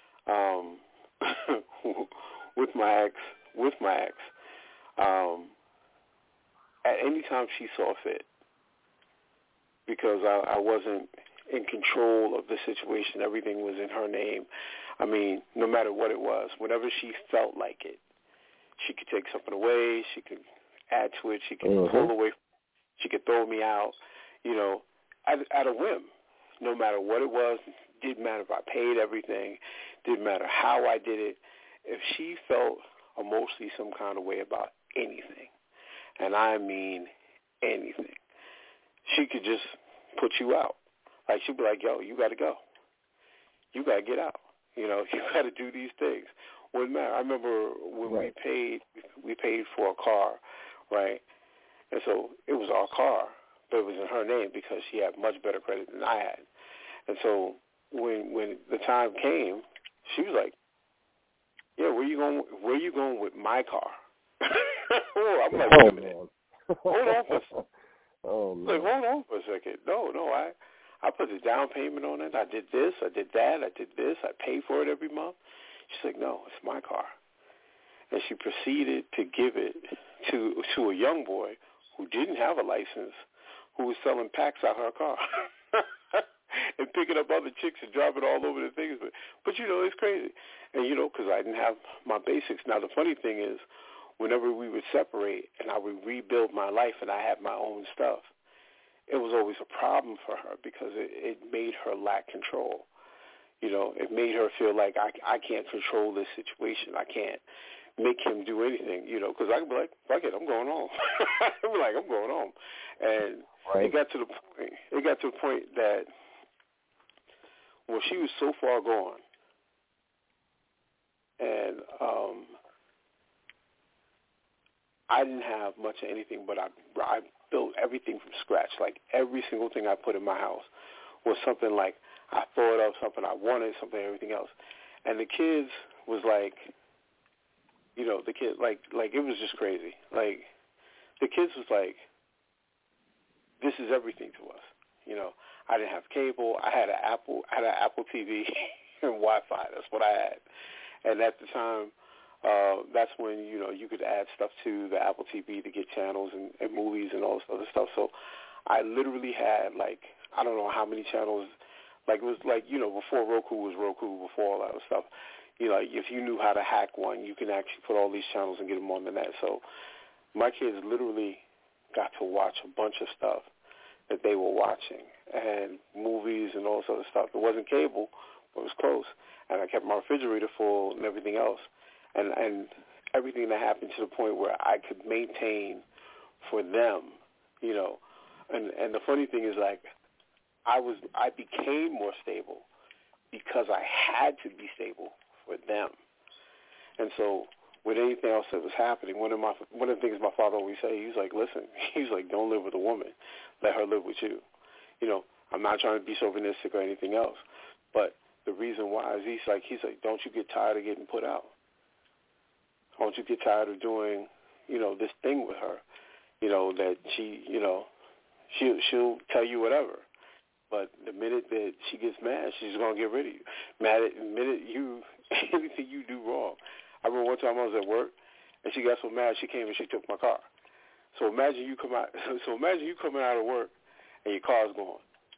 with my ex. At any time she saw fit, because I wasn't in control of the situation. Everything was in her name. I mean, no matter what it was, whenever she felt like it, she could take something away, she could add to it, she could pull away, she could throw me out, you know, at a whim. No matter what it was, didn't matter if I paid everything, didn't matter how I did it. If she felt emotionally some kind of way about anything, and I mean anything, she could just put you out. Like, she'd be like, yo, you got to go. You got to get out. You know, you got to do these things. Wouldn't matter. I remember when we paid for a car, right? And so it was our car, but it was in her name because she had much better credit than I had. And so when the time came, she was like, yeah, where you going with my car? I'm like, wait a minute. Hold on for a second. Like, hold on for a second. No, I put the down payment on it. I did this, I did that, I did this. I pay for it every month. She's like, no, it's my car. And she proceeded to give it to a young boy who didn't have a license, who was selling packs out her car and picking up other chicks and dropping all over the things. But you know, it's crazy. And, you know, because I didn't have my basics. Now, the funny thing is, whenever we would separate and I would rebuild my life and I had my own stuff, it was always a problem for her because it made her lack control. You know, it made her feel like I can't control this situation. I can't make him do anything, you know, because I could be like, fuck it, I'm going home. I'd be like, I'm going home. And it got to the point that when she was so far gone, and I didn't have much of anything, but I built everything from scratch. Like, every single thing I put in my house was something like I thought of, something I wanted, something, everything else. And the kids was like, you know, the kids, like it was just crazy. Like, the kids was like, this is everything to us. You know, I didn't have cable. I had an Apple TV and Wi-Fi. That's what I had. And at the time, that's when, you know, you could add stuff to the Apple TV to get channels and movies and all this other stuff. So I literally had, like, I don't know how many channels. Like, it was like, you know, before Roku was Roku, before all that stuff. You know, if you knew how to hack one, you can actually put all these channels and get them on the net. So my kids literally got to watch a bunch of stuff that they were watching, and movies and all this other stuff. It wasn't cable, but it was close. And I kept my refrigerator full and everything else. And everything that happened to the point where I could maintain for them, you know. And the funny thing is, like, I became more stable because I had to be stable for them. And so with anything else that was happening, one of the things my father always said, he was like, listen, he's like, don't live with a woman. Let her live with you. You know, I'm not trying to be chauvinistic or anything else, but the reason why is he's like, don't you get tired of getting put out? Don't you get tired of doing, you know, this thing with her? You know, that she, you know, she'll tell you whatever. But the minute that she gets mad, she's going to get rid of you. The minute anything you do wrong. I remember one time I was at work, and she got so mad she came and she took my car. So imagine you coming out of work, and your car's gone,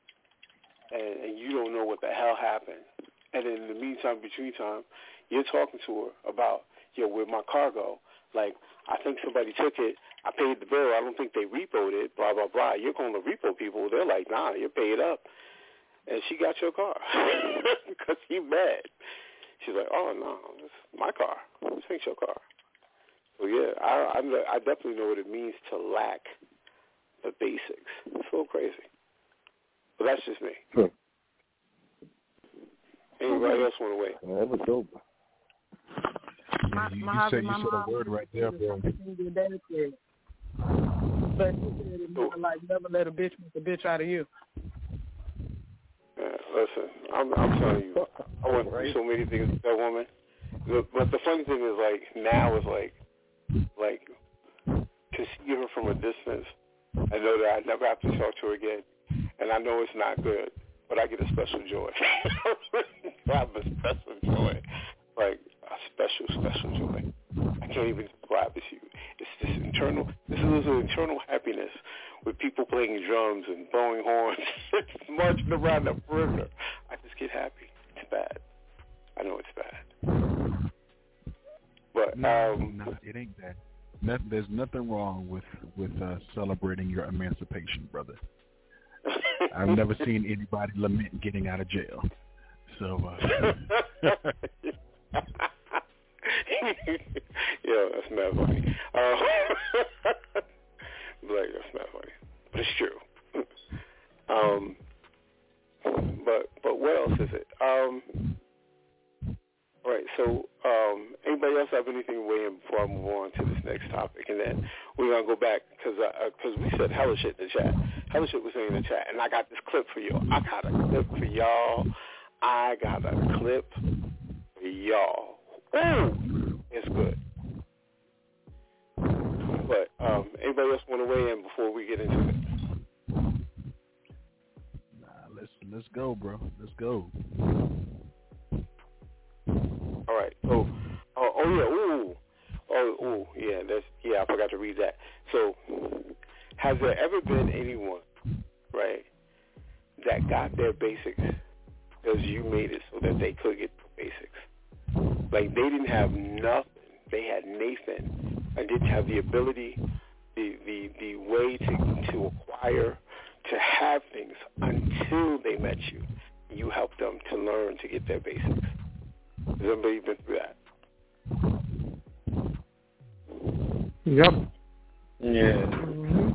and you don't know what the hell happened. And in the meantime, between time, you're talking to her about, yo, where'd my car go? Like, I think somebody took it. I paid the bill. I don't think they repoed it, blah, blah, blah. You're going to repo people. They're like, nah, you're paid up. And she got your car because he mad. She's like, oh, no, it's my car. This ain't your car. So, yeah, I definitely know what it means to lack the basics. It's a little crazy. But that's just me. Sure. Anybody else want to wait? That was dope. You said a word right there, bro. But she said it more like, never let a bitch make a bitch out of you. Yeah, listen, I'm telling you, I went through so many things with that woman. But the funny thing is, like, now is like to see her from a distance, I know that I never have to talk to her again, and I know it's not good, but I get a special joy. I have a special joy, like a special joy. I can't even describe it to you. It's this is an internal happiness with people playing drums and blowing horns, marching around the perimeter. I just get happy. It's bad. I know it's bad. No, it ain't that. There's nothing wrong with celebrating your emancipation, brother. I've never seen anybody lament getting out of jail. So, yeah, that's not funny. Like, that's not funny, but it's true. But what else is it? All right. So, anybody else have anything to weigh in before I move on to this next topic, and then we're gonna go back because we said hella shit in the chat. Hella shit was in the chat, and I got this clip for you. I got a clip for y'all. Ooh, it's good. But anybody else want to weigh in before we get into it? Let's go, bro. Let's go. All right. So, I forgot to read that. So, has there ever been anyone, right, that got their basics because you made it so that they could get the basics? Like, they didn't have nothing. They had Nathan and didn't have the ability, the way to acquire, to have things until they met you. You helped them to learn to get their basics. Has anybody been through that? Yep. Yeah. Mm-hmm.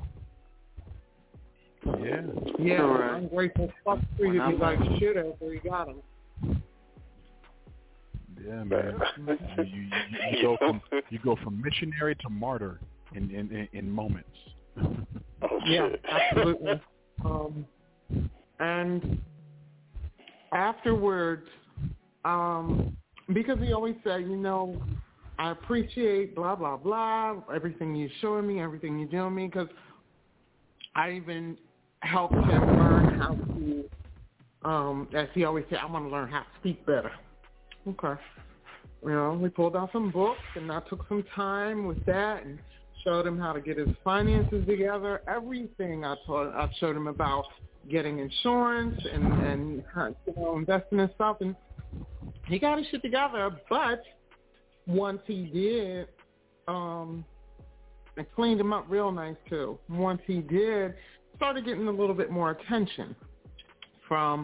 Yeah. Right. I'm grateful fuck for you to be like shit after you got him. Yeah, man. you go from missionary to martyr in moments. Yeah, absolutely. And afterwards, because we always say, I appreciate blah, blah, blah, everything you're showing me, everything you're doing me, because I even helped him learn how to, as he always said, I want to learn how to speak better. Okay. We pulled out some books, and I took some time with that and showed him how to get his finances together. Everything I showed him about getting insurance and investing in stuff, and he got his shit together. But once he did, I cleaned him up real nice too. Once he did, started getting a little bit more attention from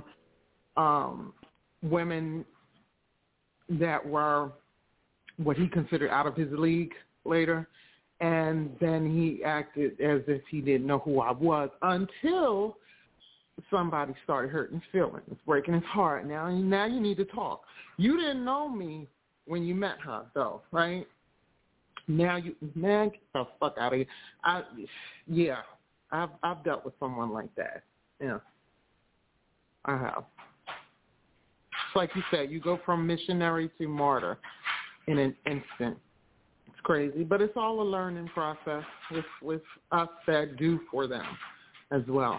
women that were what he considered out of his league later. And then he acted as if he didn't know who I was until somebody started hurting his feelings, breaking his heart. Now you need to talk. You didn't know me when you met her, though, right? Now get the fuck out of here. I've dealt with someone like that. Yeah, I have. It's like you said, you go from missionary to martyr in an instant. It's crazy, but it's all a learning process with us that do for them as well.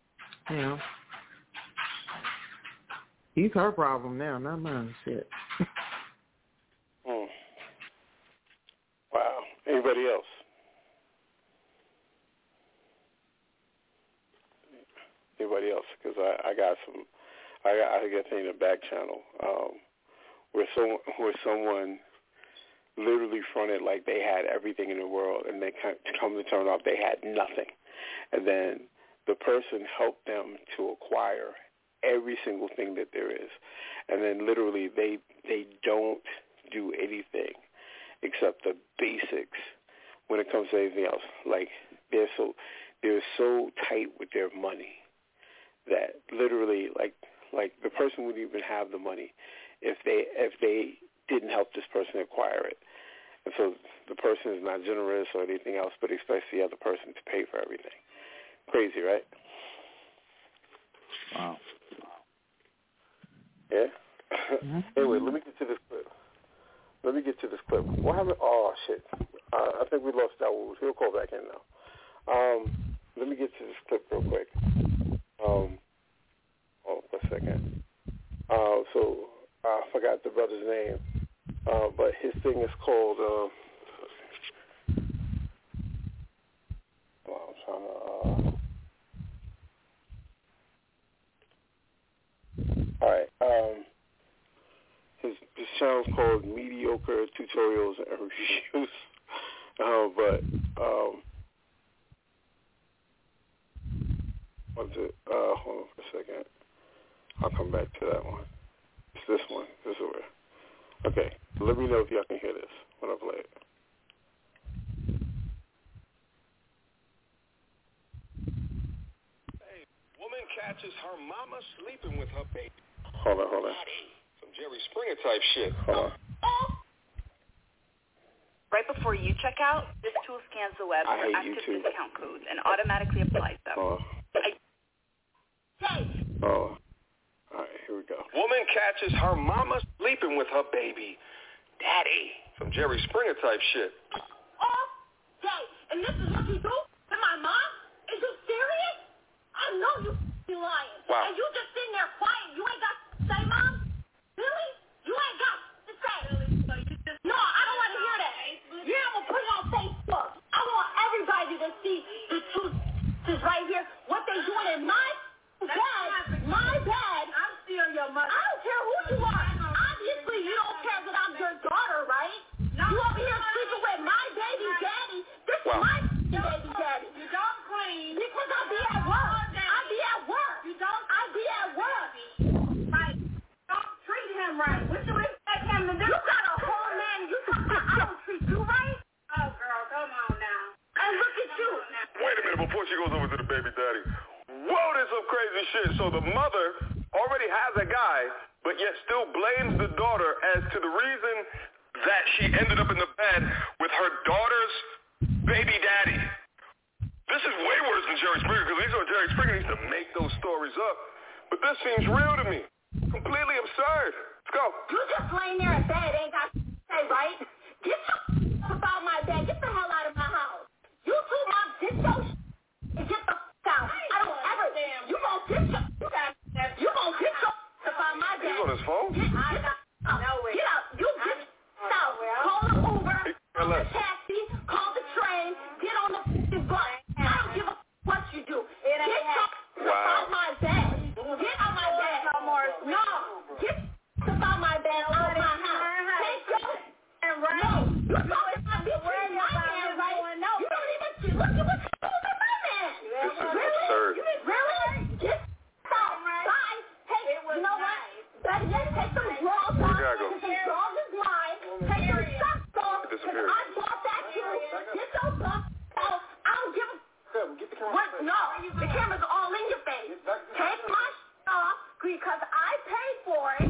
He's her problem now, not mine. Shit. Wow. Anybody else? Anybody else? Because I got thing in the back channel where someone literally fronted like they had everything in the world, and they come to turn off they had nothing, and then the person helped them to acquire every single thing that there is, and then literally they don't do anything except the basics when it comes to anything else. Like they're so tight with their money that literally like the person wouldn't even have the money if they didn't help this person acquire it. And so the person is not generous or anything else, but expects the other person to pay for everything. Crazy, right? Wow. Yeah? Mm-hmm. Anyway, let me get to this clip. What happened? Oh, shit. I think we lost Dawood. He'll call back in now. Let me get to this clip real quick. A second. So I forgot the brother's name, but his thing is called. I'm trying to. All right. His channel is called Mediocre Tutorials and Reviews. What's it? Hold on for a second. I'll come back to that one. It's this one. This is where. Okay. Let me know if y'all can hear this when I play it. Hey, woman catches her mama sleeping with her baby. Hold on. Some Jerry Springer type shit. Hold on. Right before you check out, this tool scans the web for active discount codes and automatically applies them. All right, here we go. Woman catches her mama sleeping with her baby daddy. Some Jerry Springer type shit. And this is what you do to my mom? Is you serious? I know you lying. Wow. And you just sitting there quiet. You ain't got to say, Mom? Really? You ain't got to say. No, I don't want to hear that. Yeah, I'm going to put it on Facebook. I want everybody to see the truth is right here. What they doing in my dad. I'm still your mother. I don't care who you are. Obviously, you don't care that I'm your daughter, right? No, you over here sleeping with my baby daddy. This is my baby daddy. You don't clean. Because I be at work. You don't. I be at work. Right. Don't treat him right. What you expect him to do? You got a whole man. You talking about I don't treat you right? Oh, girl, come on now. And look at you. Wait a minute before she goes over to the baby daddy. Whoa, there's some crazy shit. So the mother already has a guy, but yet still blames the daughter as to the reason that she ended up in the bed with her daughter's baby daddy. This is way worse than Jerry Springer, because he's on Jerry Springer. He used to make those stories up. But this seems real to me. Completely absurd. Let's go. You just laying there in bed, ain't got to say, right? Get your about my bed. Get the hell out of my house. You two, Mom, get your and get the out. I don't ever. You gon' get your about my bed. He's on his phone? Get out. You get out. Call the Uber. Call the taxi. Call the train. Get on the bus. I don't give a what you do. Get your about my bed. Get out my bed. No. Get about my bed out of my house. Take your and right. No. You talking about this is my man, right? You don't even see. Look at what's going on with my man. This is absurd. Really? Get out. Bye. Hey, you know what? Better yet, take some drawers off. Some drawers is mine. Take some socks off. Because I bought that too. Get those socks off. I don't give a... What? No. The camera's all in your face. Take my off because I paid for it.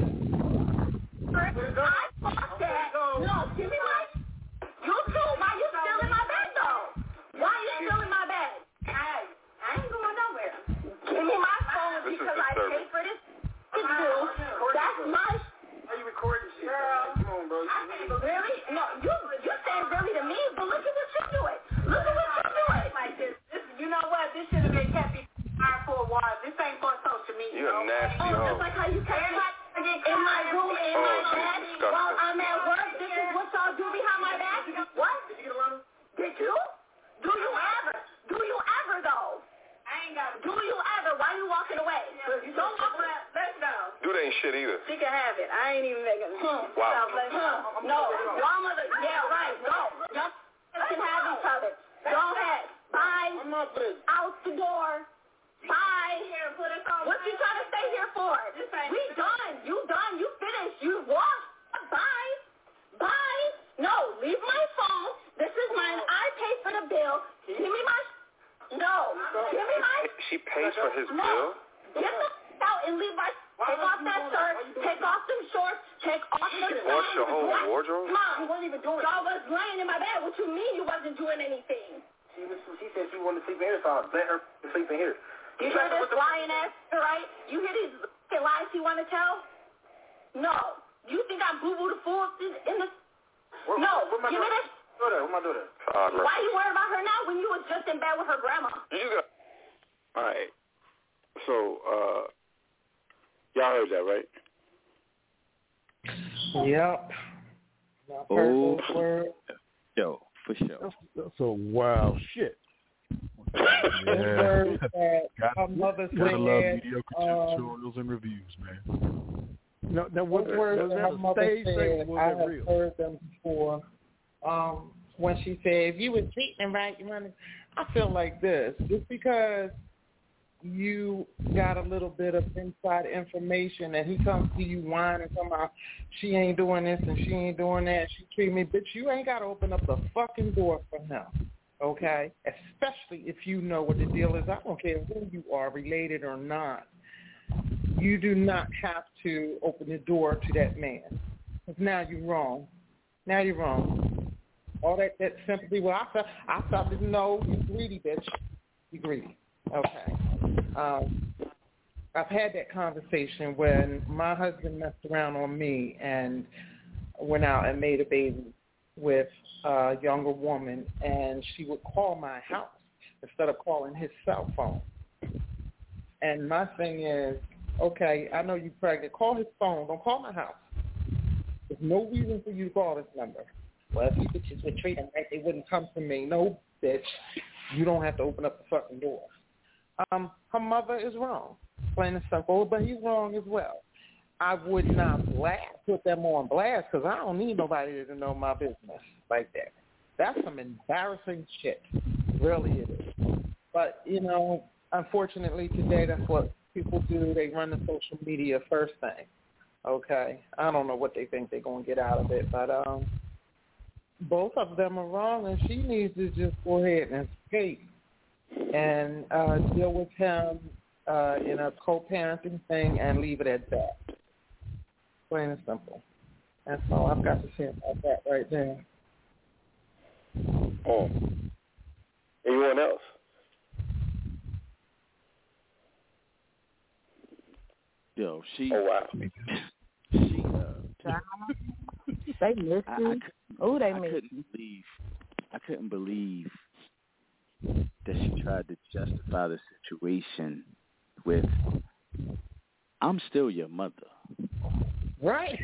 I bought that. No, give me my... You too. Why you still in my bed, though? Why you still in my bed? Hey, I ain't going nowhere. Give me my phone because I paid for this. That's my... Are you recording shit? Girl. Come on, bro. Really? No, you saying really to me, but look at what you're doing. Look at what you're doing. Like this, you know what? This should have been kept for a while. This ain't for social media. You're a nasty hoe. Just like how you kept me in my room, in my bed, while I'm at work. This is what y'all do behind my back. What? Did you get around? Did you? Do you ever, though? I ain't got it. Do you ever? Why are you walking away? Don't walk away. Let's go. Dude ain't shit either. She can have it. I ain't even making it. Wow. No. Y'all mother. Yeah, right. Go. Y'all can have each other. Go ahead. Bye. Out the door. Bye. What you trying to stay here for? We done. You done. You finished. You walked. Bye. No. Leave my phone. This is mine. I pay for the bill. Give me my... No. Give me my... She pays for his bill? Get the out and leave my... Take off that shirt. Take off them shorts. Take off the... She washed your whole wardrobe? Mom, you wasn't even doing it. Y'all was laying in my bed. What you mean you wasn't doing anything? She said she wanted to sleep in here, so I let her sleep in here. You hear this lying ass, right? You hear these lies she want to tell? No. You think I'm boo-boo the fool in this? No. Give me this. Where my daughter? Why you worried about her now when you was just in bed with her grandma? All right. So, y'all heard that, right? Yep. Oh, yo, for sure. That's some wild shit. Gotta love mediocre tutorials and reviews, man. No, was that a stage thing? Was I it have real? heard them before. When she said, if you was treating right, you want to, I feel like this. Just because you got a little bit of inside information and he comes to you whining somehow, she ain't doing this and she ain't doing that, she treat me, bitch, you ain't got to open up the fucking door for him, okay? Especially if you know what the deal is. I don't care who you are, related or not. You do not have to open the door to that man. Because now you're wrong. Now you're wrong. All that sympathy, well, I felt it. No, you greedy, bitch. You greedy. Okay. I've had that conversation when my husband messed around on me and went out and made a baby with a younger woman, and she would call my house instead of calling his cell phone. And my thing is, okay, I know you're pregnant. Call his phone. Don't call my house. There's no reason for you to call this number. Well, if you bitches would treat him right, they wouldn't come to me. No, bitch. You don't have to open up the fucking door. Her mother is wrong, plain and simple, but he's wrong as well. I would not put them on blast because I don't need nobody to know my business like that. That's some embarrassing shit. Really it is. But, you know, unfortunately today that's what people do. They run the social media first thing. Okay? I don't know what they think they're going to get out of it, but both of them are wrong, and she needs to just go ahead and escape and deal with him in a co-parenting thing and leave it at that. Plain and simple. That's all I've got to say about that right there. Oh. Anyone else? Yo, she. Oh wow. She. They miss you. Oh, they miss you. I couldn't believe that she tried to justify the situation with, "I'm still your mother." Right.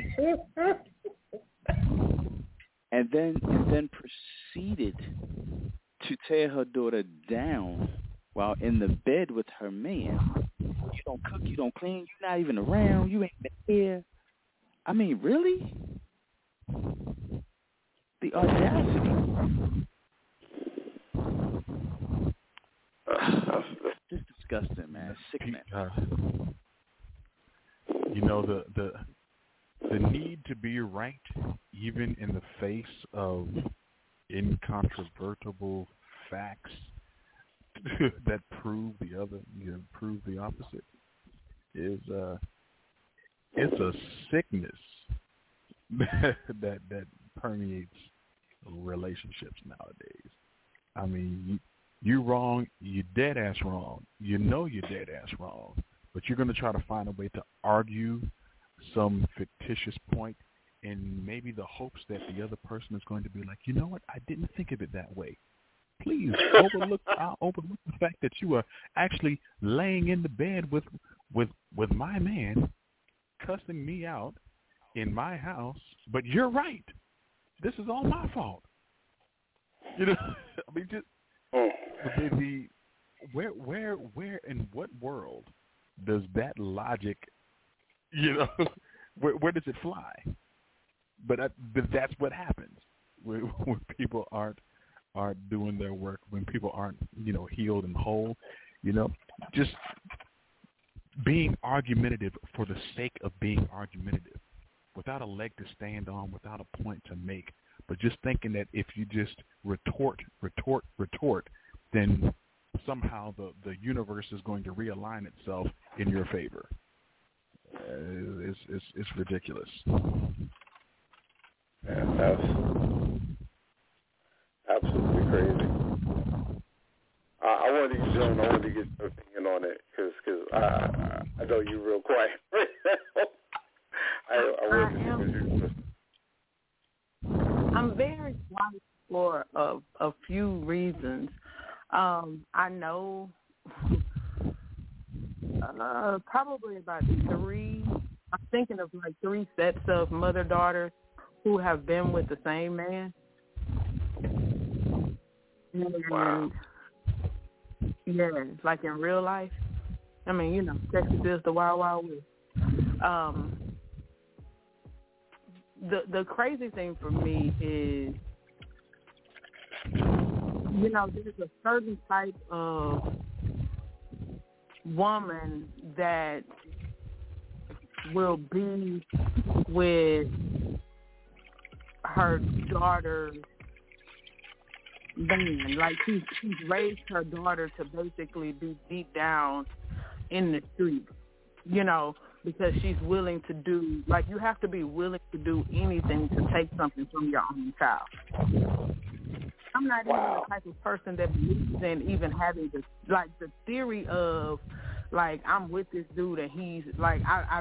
and then proceeded to tear her daughter down while in the bed with her man. You don't cook, you don't clean, you're not even around, you ain't been here. I mean, really? The audacity. Just disgusting, man. Sickening. You know, the need to be right, even in the face of incontrovertible facts that prove prove the opposite, is it's a sickness that permeates relationships nowadays. I mean, you wrong, you dead ass wrong. You know you're dead ass wrong, but you're going to try to find a way to argue some fictitious point in maybe the hopes that the other person is going to be like, you know what, I didn't think of it that way. Please overlook the fact that you are actually laying in the bed with my man, cussing me out in my house, but you're right. This is all my fault. You know, I mean, just where in what world does that logic, you know, where does it fly? But that's what happens when people aren't doing their work, when people aren't, you know, healed and whole, you know, just being argumentative for the sake of being argumentative, without a leg to stand on, without a point to make, but just thinking that if you just retort, then somehow the universe is going to realign itself in your favor. It's ridiculous. Yeah, that's absolutely crazy. I wanted to get your opinion on it because I know you're real quiet right now. I'm very quiet for a few reasons. I know probably about three. I'm thinking of like 3 sets of mother-daughters who have been with the same man. Wow. Yeah, like in real life. I mean, you know, Texas is the Wild Wild West. the crazy thing for me is, you know, there's a certain type of woman that will be with her daughter's man. Like she's raised her daughter to basically be deep down in the street, you know, because she's willing to do, like, you have to be willing to do anything to take something from your own child. I'm not even the type of person that believes in even having the theory of, like, I'm with this dude and he's, like, I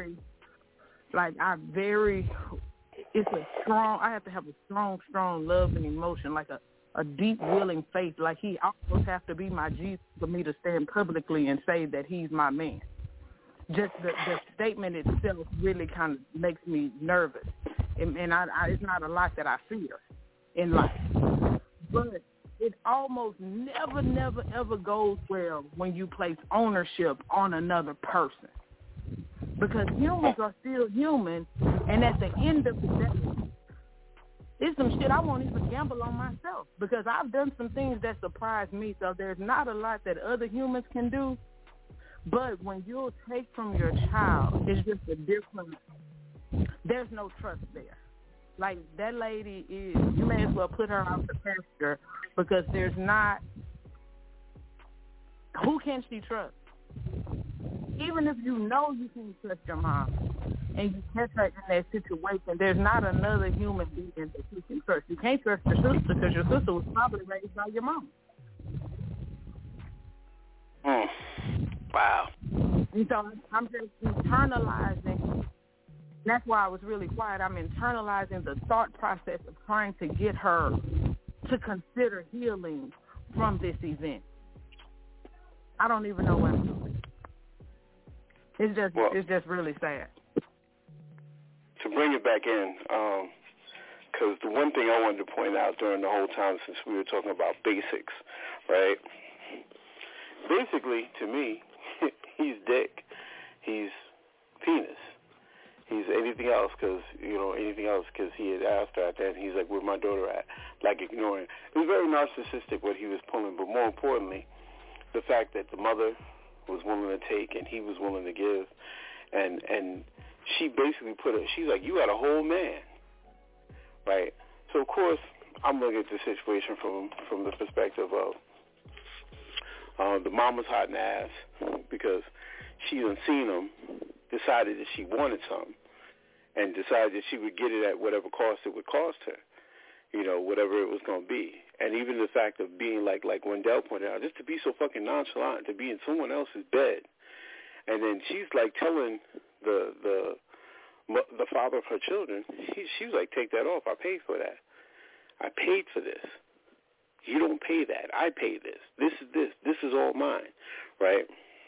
have to have a strong love and emotion, like a deep willing faith. Like, he almost have to be my Jesus for me to stand publicly and say that he's my man. Just the statement itself really kind of makes me nervous. And it's not a lot that I fear in life. But it almost never, ever goes well when you place ownership on another person. Because humans are still human, and at the end of the day, it's some shit I won't even gamble on myself, because I've done some things that surprise me. So there's not a lot that other humans can do. But when you take from your child, it's just a different, there's no trust there. Like, that lady is, you may as well put her out the pasture, because there's not, who can she trust? Even if you know you can trust your mom and you catch her in that situation, there's not another human being that you can trust. You can't trust your sister, because your sister was probably raised by your mom. Wow. And so I'm just internalizing. That's why I was really quiet. I'm internalizing the thought process of trying to get her to consider healing from this event. I don't even know what I'm doing. It's just really sad. To bring it back in, because the one thing I wanted to point out during the whole time, since we were talking about basics, right? Basically, to me, he's dick. He's penis. He's anything else, because he had asked her at that, and he's like, where's my daughter at? Like, ignoring. It was very narcissistic what he was pulling, but more importantly, the fact that the mother was willing to take and he was willing to give, and she basically she's like, you got a whole man, right? So, of course, I'm looking at the situation from the perspective of the mama's hot in the ass, because she done seen him, decided that she wanted some, and decided that she would get it at whatever cost it would cost her, you know, whatever it was going to be. And even the fact of being like Wendell pointed out, just to be so fucking nonchalant, to be in someone else's bed. And then she's like telling the father of her children, she was like, take that off. I paid for that. I paid for this. You don't pay that. I pay this. This is all mine, right?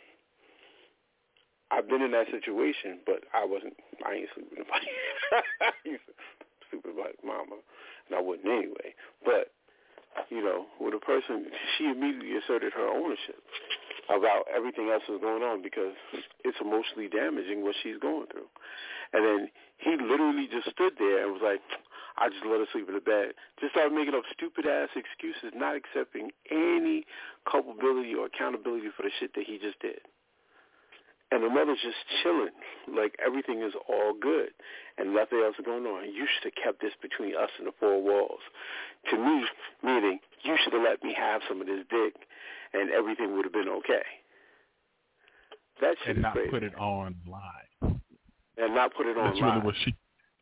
I've been in that situation, but I ain't sleeping with nobody. I used to sleep with my mama, and I wouldn't anyway. But, you know, with a person, she immediately asserted her ownership about everything else that's going on, because it's emotionally damaging what she's going through. And then he literally just stood there and was like, I just let her sleep in the bed. Just started making up stupid-ass excuses, not accepting any culpability or accountability for the shit that he just did. And the mother's just chilling, like everything is all good and nothing else is going on. You should have kept this between us and the four walls. To me, meaning you should have let me have some of this dick and everything would have been okay. That shit is crazy. And not put it on live. And not put it on live. That's really what she...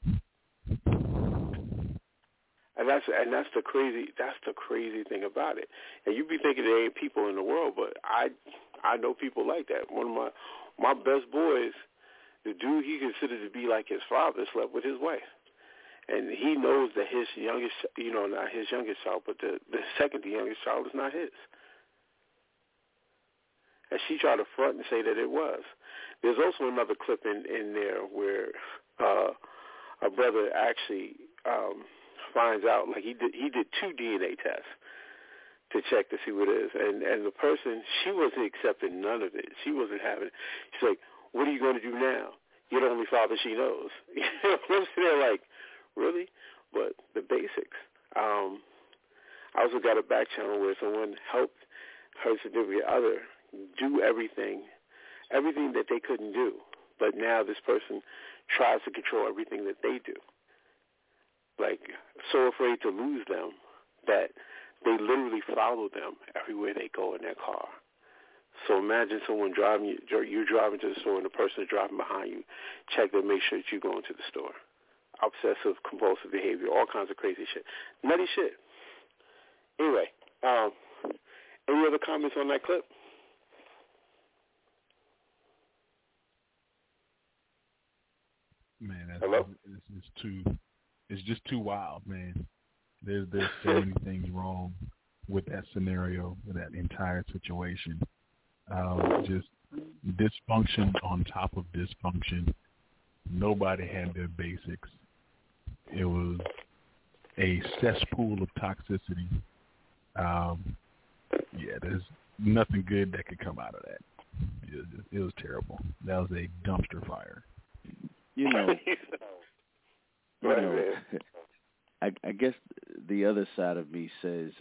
And that's the crazy thing about it. And you be thinking there ain't people in the world, but I know people like that. One of my best boys, the dude he considered to be like his father, slept with his wife. And he knows that his youngest, not his youngest child, but the second to youngest child is not his. And she tried to front and say that it was. There's also another clip in there where a brother actually finds out, like he did 2 DNA tests to check to see what it is. And the person, she wasn't accepting none of it. She wasn't having it. She's like, what are you going to do now? You're the only father she knows. You know, I'm sitting there like, really? But the basics. I also got a back channel where someone helped her significant other do everything that they couldn't do. But now this person tries to control everything that they do. Like, so afraid to lose them that they literally follow them everywhere they go in their car. So imagine someone driving you're driving to the store and the person is driving behind you. Check to make sure that you're going to the store. Obsessive, compulsive behavior, all kinds of crazy shit. Nutty shit. Anyway, any other comments on that clip? Man, it's just too wild, man. There's so many things wrong with that scenario, with that entire situation. Just dysfunction on top of dysfunction. Nobody had their basics. It was a cesspool of toxicity. There's nothing good that could come out of that. It was terrible. That was a dumpster fire. I guess the other side of me says,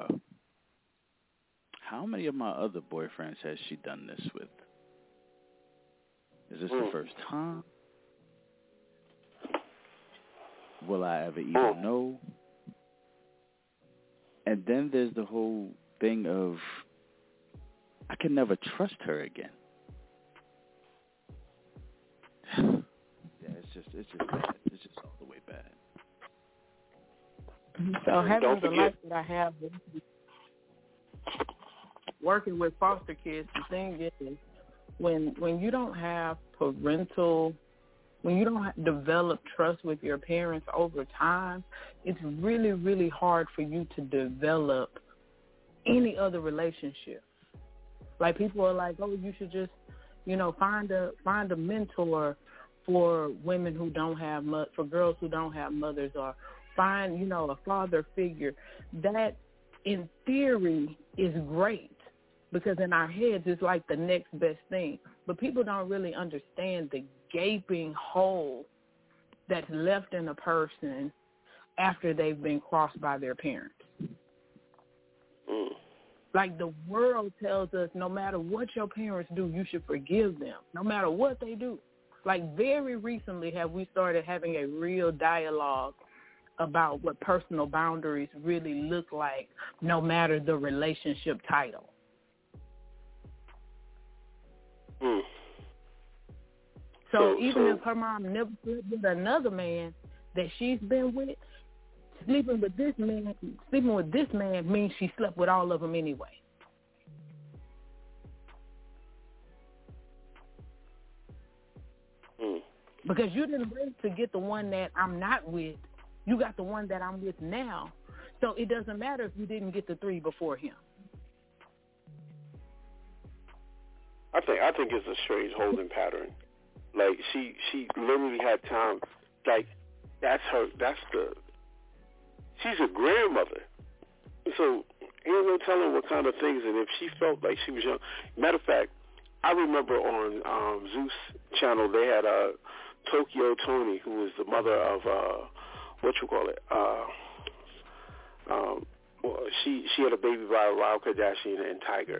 how many of my other boyfriends has she done this with? Is this the first time? Will I ever even know? And then there's the whole thing of I can never trust her again. It's just bad. It's just all the way bad. So having the life that I have, working with foster kids, the thing is, when you don't have when you don't develop trust with your parents over time, it's really, really hard for you to develop any other relationship. Like, people are like, oh, you should just, find a mentor for women who don't have for girls who don't have mothers, or find, a father figure. That, in theory, is great, because in our heads it's like the next best thing. But people don't really understand the gaping hole that's left in a person after they've been crossed by their parents. Like, the world tells us no matter what your parents do, you should forgive them, no matter what they do. Like, very recently have we started having a real dialogue about what personal boundaries really look like, no matter the relationship title. So even if her mom never slept with another man that she's been with, sleeping with this man means she slept with all of them anyway. Because you didn't wait to get the one that I'm not with. You got the one that I'm with now. So it doesn't matter if you didn't get the 3 before him. I think it's a strange holding pattern. Like, she literally had time. Like, she's a grandmother. So ain't no telling what kind of things, and if she felt like she was young. Matter of fact, I remember on Zeus channel they had Tokyo Toni, who was the mother of she had a baby by Rob Kardashian and Tiger,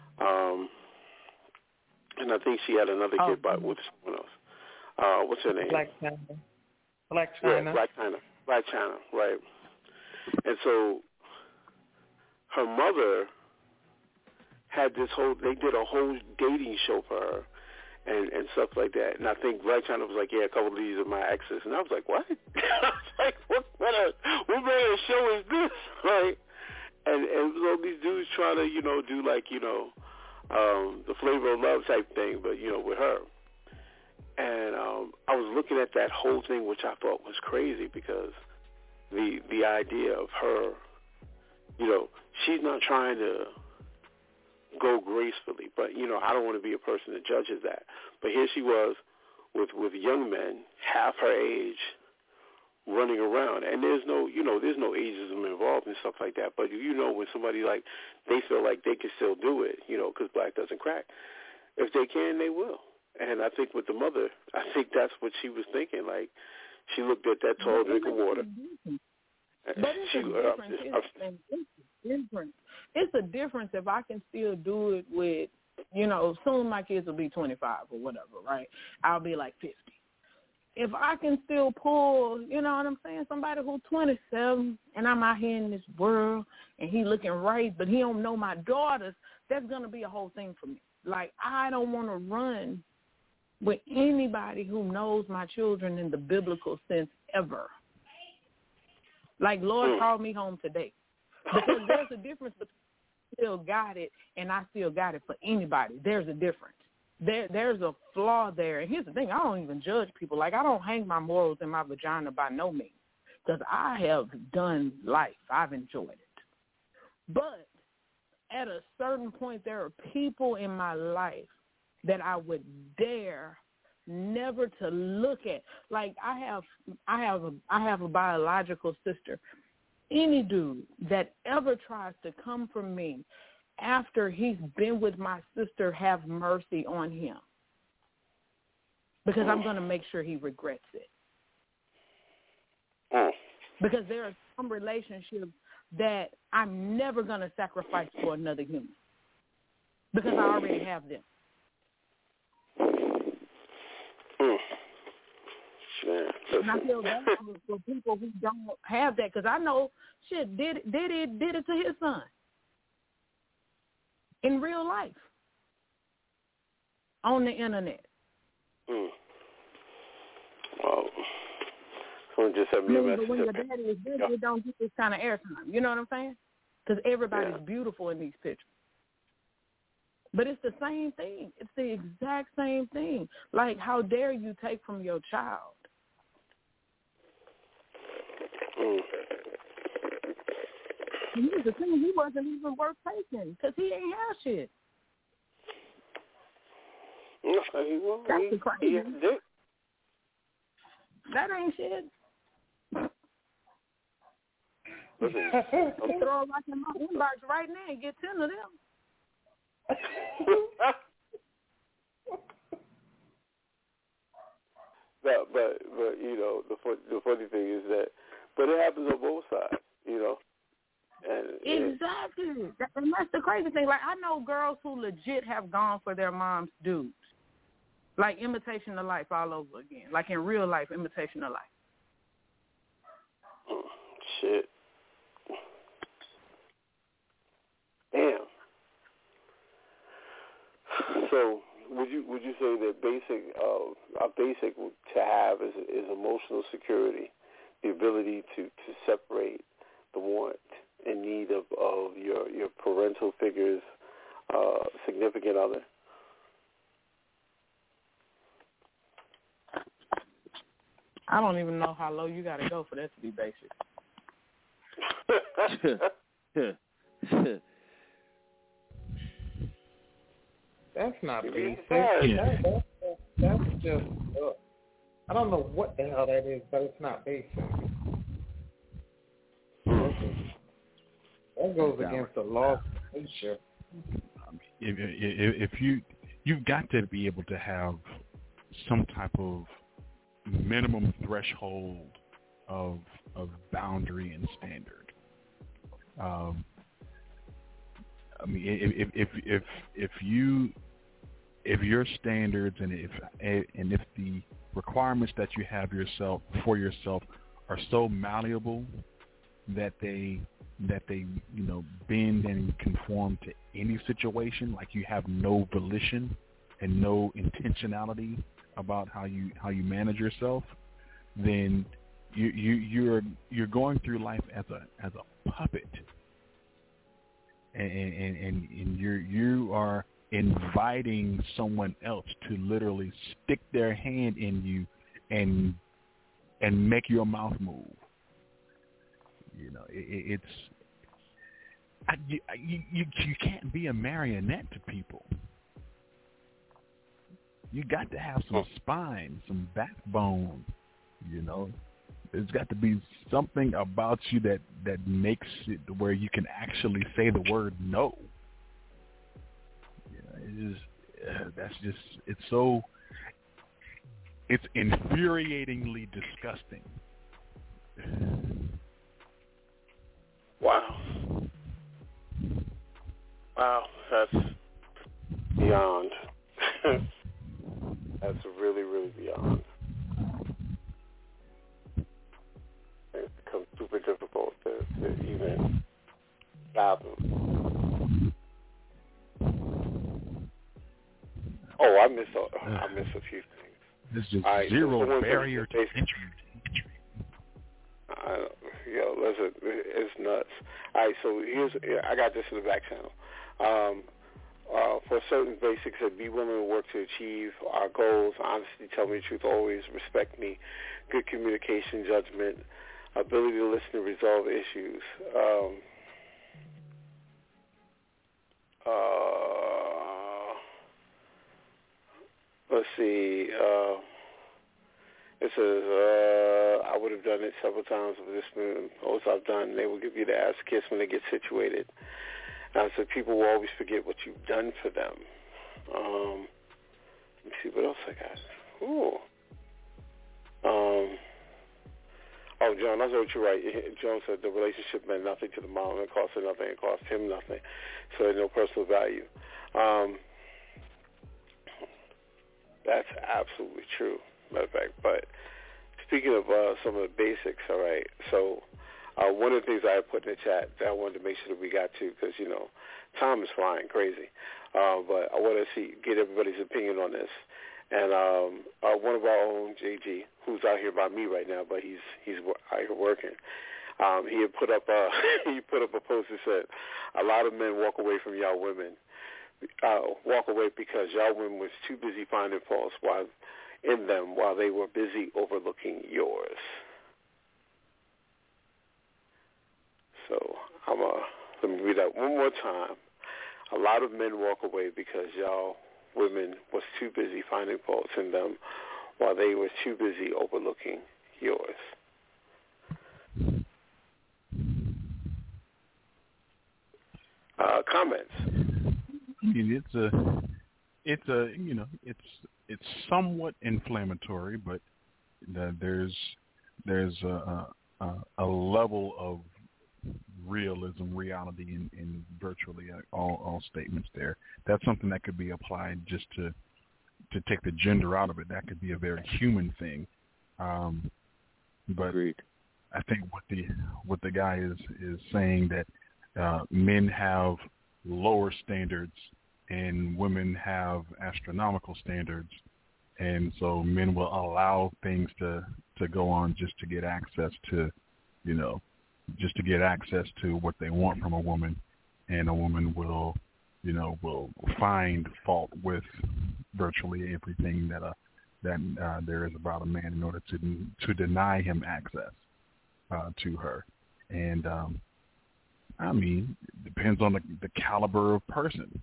and I think she had another kid with someone else. What's her name? Black China. Yeah, Black China, right? And so her mother had they did a whole dating show for her and stuff like that. And I think Black China was like, yeah, a couple of these are my exes. And I was like, what? I was like, what kind of show is this? Right? And it was all these dudes trying to, do like, the Flavor of Love type thing, but, with her. And I was looking at that whole thing, which I thought was crazy, because the idea of her, she's not trying to go gracefully, but, I don't want to be a person that judges that. But here she was with young men, half her age, running around. And there's no ageism involved and stuff like that. But, when somebody, like, they feel like they can still do it, because black doesn't crack. If they can, they will. And I think with the mother, I think that's what she was thinking. Like, She looked at that tall drink of water. But it's a difference. It's a difference if I can still do it with, soon my kids will be 25 or whatever, right? I'll be like 50. If I can still pull, you know what I'm saying, somebody who's 27 and I'm out here in this world and he looking right, but he don't know my daughters, that's going to be a whole thing for me. Like, I don't want to run with anybody who knows my children in the biblical sense ever. Like, Lord called me home today. Because there's a difference between still got it and I still got it for anybody. There's a difference. There's a flaw there. And here's the thing, I don't even judge people. Like, I don't hang my morals in my vagina by no means because I have done life. I've enjoyed it. But at a certain point, there are people in my life that I would dare never to look at. Like, I have a biological sister. Any dude that ever tries to come from me after he's been with my sister, have mercy on him. Because I'm going to make sure he regrets it. Because there are some relationships that I'm never going to sacrifice for another human. Because I already have them. And I feel bad for people who don't have that. Because I know, did it to his son. In real life, on the internet. Well, someone just sent me a message. But when your daddy is busy, you don't get this kind of airtime. You know what I'm saying? Because everybody's beautiful in these pictures. But it's the same thing. It's the exact same thing. Like, how dare you take from your child? And here's the thing, he wasn't even worth taking because he ain't have shit. That's the crazy. That ain't shit. I'll throw it like in my inbox right now and get 10 of them. But the funny thing is that, but it happens on both sides, Exactly. And that's the crazy thing. Like, I know girls who legit have gone for their mom's dudes. Like, imitation of life all over again. Like, in real life, imitation of life. Shit. Damn. So, would you say that our basic to have is emotional security, the ability to separate the want and need of your parental figures, significant other? I don't even know how low you got to go for that to be basic. That's not basic. Yeah. That's just, I don't know what the hell that is, but it's not basic. That goes against the law of nature. If you've got to be able to have some type of minimum threshold of boundary and standard. if your standards and if the requirements that you have for yourself are so malleable that they bend and conform to any situation, like you have no volition and no intentionality about how you manage yourself, then you're going through life as a puppet, and you are inviting someone else to literally stick their hand in you and make your mouth move. You can't be a marionette to people. You got to have some spine, some backbone. There's got to be something about you that makes it where you can actually say the word no. It's so. it's infuriatingly disgusting. Wow. Wow, that's beyond. That's really, really beyond. It becomes super difficult to even fathom. Oh, I miss a few things. There's just zero barrier to entry. Listen, it's nuts. All right, so I got this in the back channel. For certain basics, that be willing to work to achieve our goals, honesty, tell me the truth, always respect me, good communication, judgment, ability to listen and resolve issues. Let's see. It says, I would have done it several times with this most I've done. They will give you the ass kiss when they get situated. And I said, people will always forget what you've done for them. Let me see what else I got. Ooh. Oh, John, I heard you right. John said the relationship meant nothing to the mom. It cost her nothing. It cost him nothing. So there's no personal value. That's absolutely true, matter of fact. But speaking of some of the basics, all right, so one of the things I put in the chat that I wanted to make sure that we got to, because, time is flying crazy. But I want to get everybody's opinion on this. And one of our own, JG, who's out here by me right now, but he's out here working, he had put up a post that said, a lot of men walk away from y'all women. Walk away because y'all women was too busy finding faults while they were busy overlooking yours. So let me read that one more time. A lot of men walk away because y'all women was too busy finding faults in them while they were too busy overlooking yours. Comments? I mean, it's somewhat inflammatory, but there's a level of reality in virtually all statements there. That's something that could be applied just to take the gender out of it. That could be a very human thing. But Agreed. I think what the guy is saying that men have lower standards and women have astronomical standards, and so men will allow things to go on just to get access to, just to get access to what they want from a woman, and a woman will find fault with virtually everything that there is about a man in order to deny him access to her. And I mean, it depends on the caliber of person.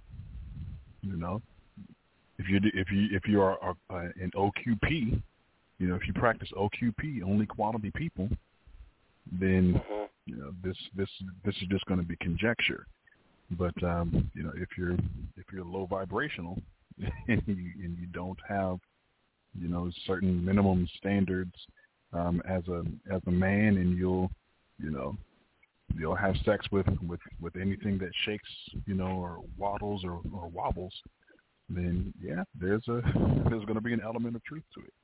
If you are an OQP, if you practice OQP, only quality people, then this is just going to be conjecture. But if you're low vibrational and you don't have certain minimum standards as a man, and you'll have sex with anything that shakes, or waddles or wobbles, then yeah, there's going to be an element of truth to it.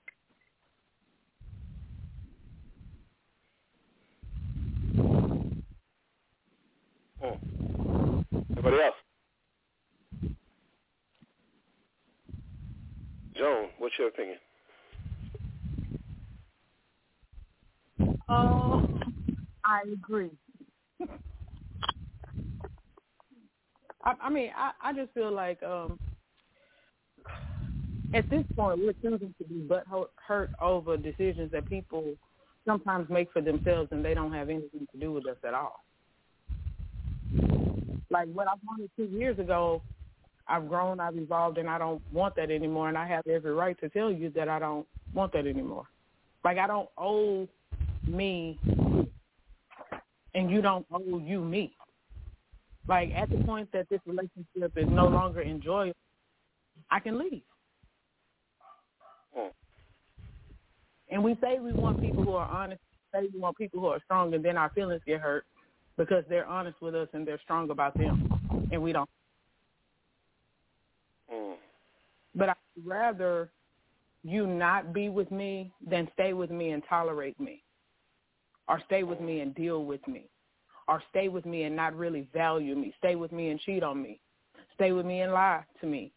Anybody else? Joan, what's your opinion? I agree. I just feel like at this point we're choosing to be hurt over decisions that people sometimes make for themselves, and they don't have anything to do with us at all. Like what I wanted 2 years ago, I've grown, I've evolved, and I don't want that anymore, and I have every right to tell you that I don't want that anymore. Like I don't owe me, and you don't owe you me. Like at the point that this relationship is no longer enjoyable, I can leave. And we say we want people who are honest, say we want people who are strong, and then our feelings get hurt because they're honest with us and they're strong about them, and we don't. But I'd rather you not be with me than stay with me and tolerate me, or stay with me and deal with me, or stay with me and not really value me, stay with me and cheat on me, stay with me and lie to me.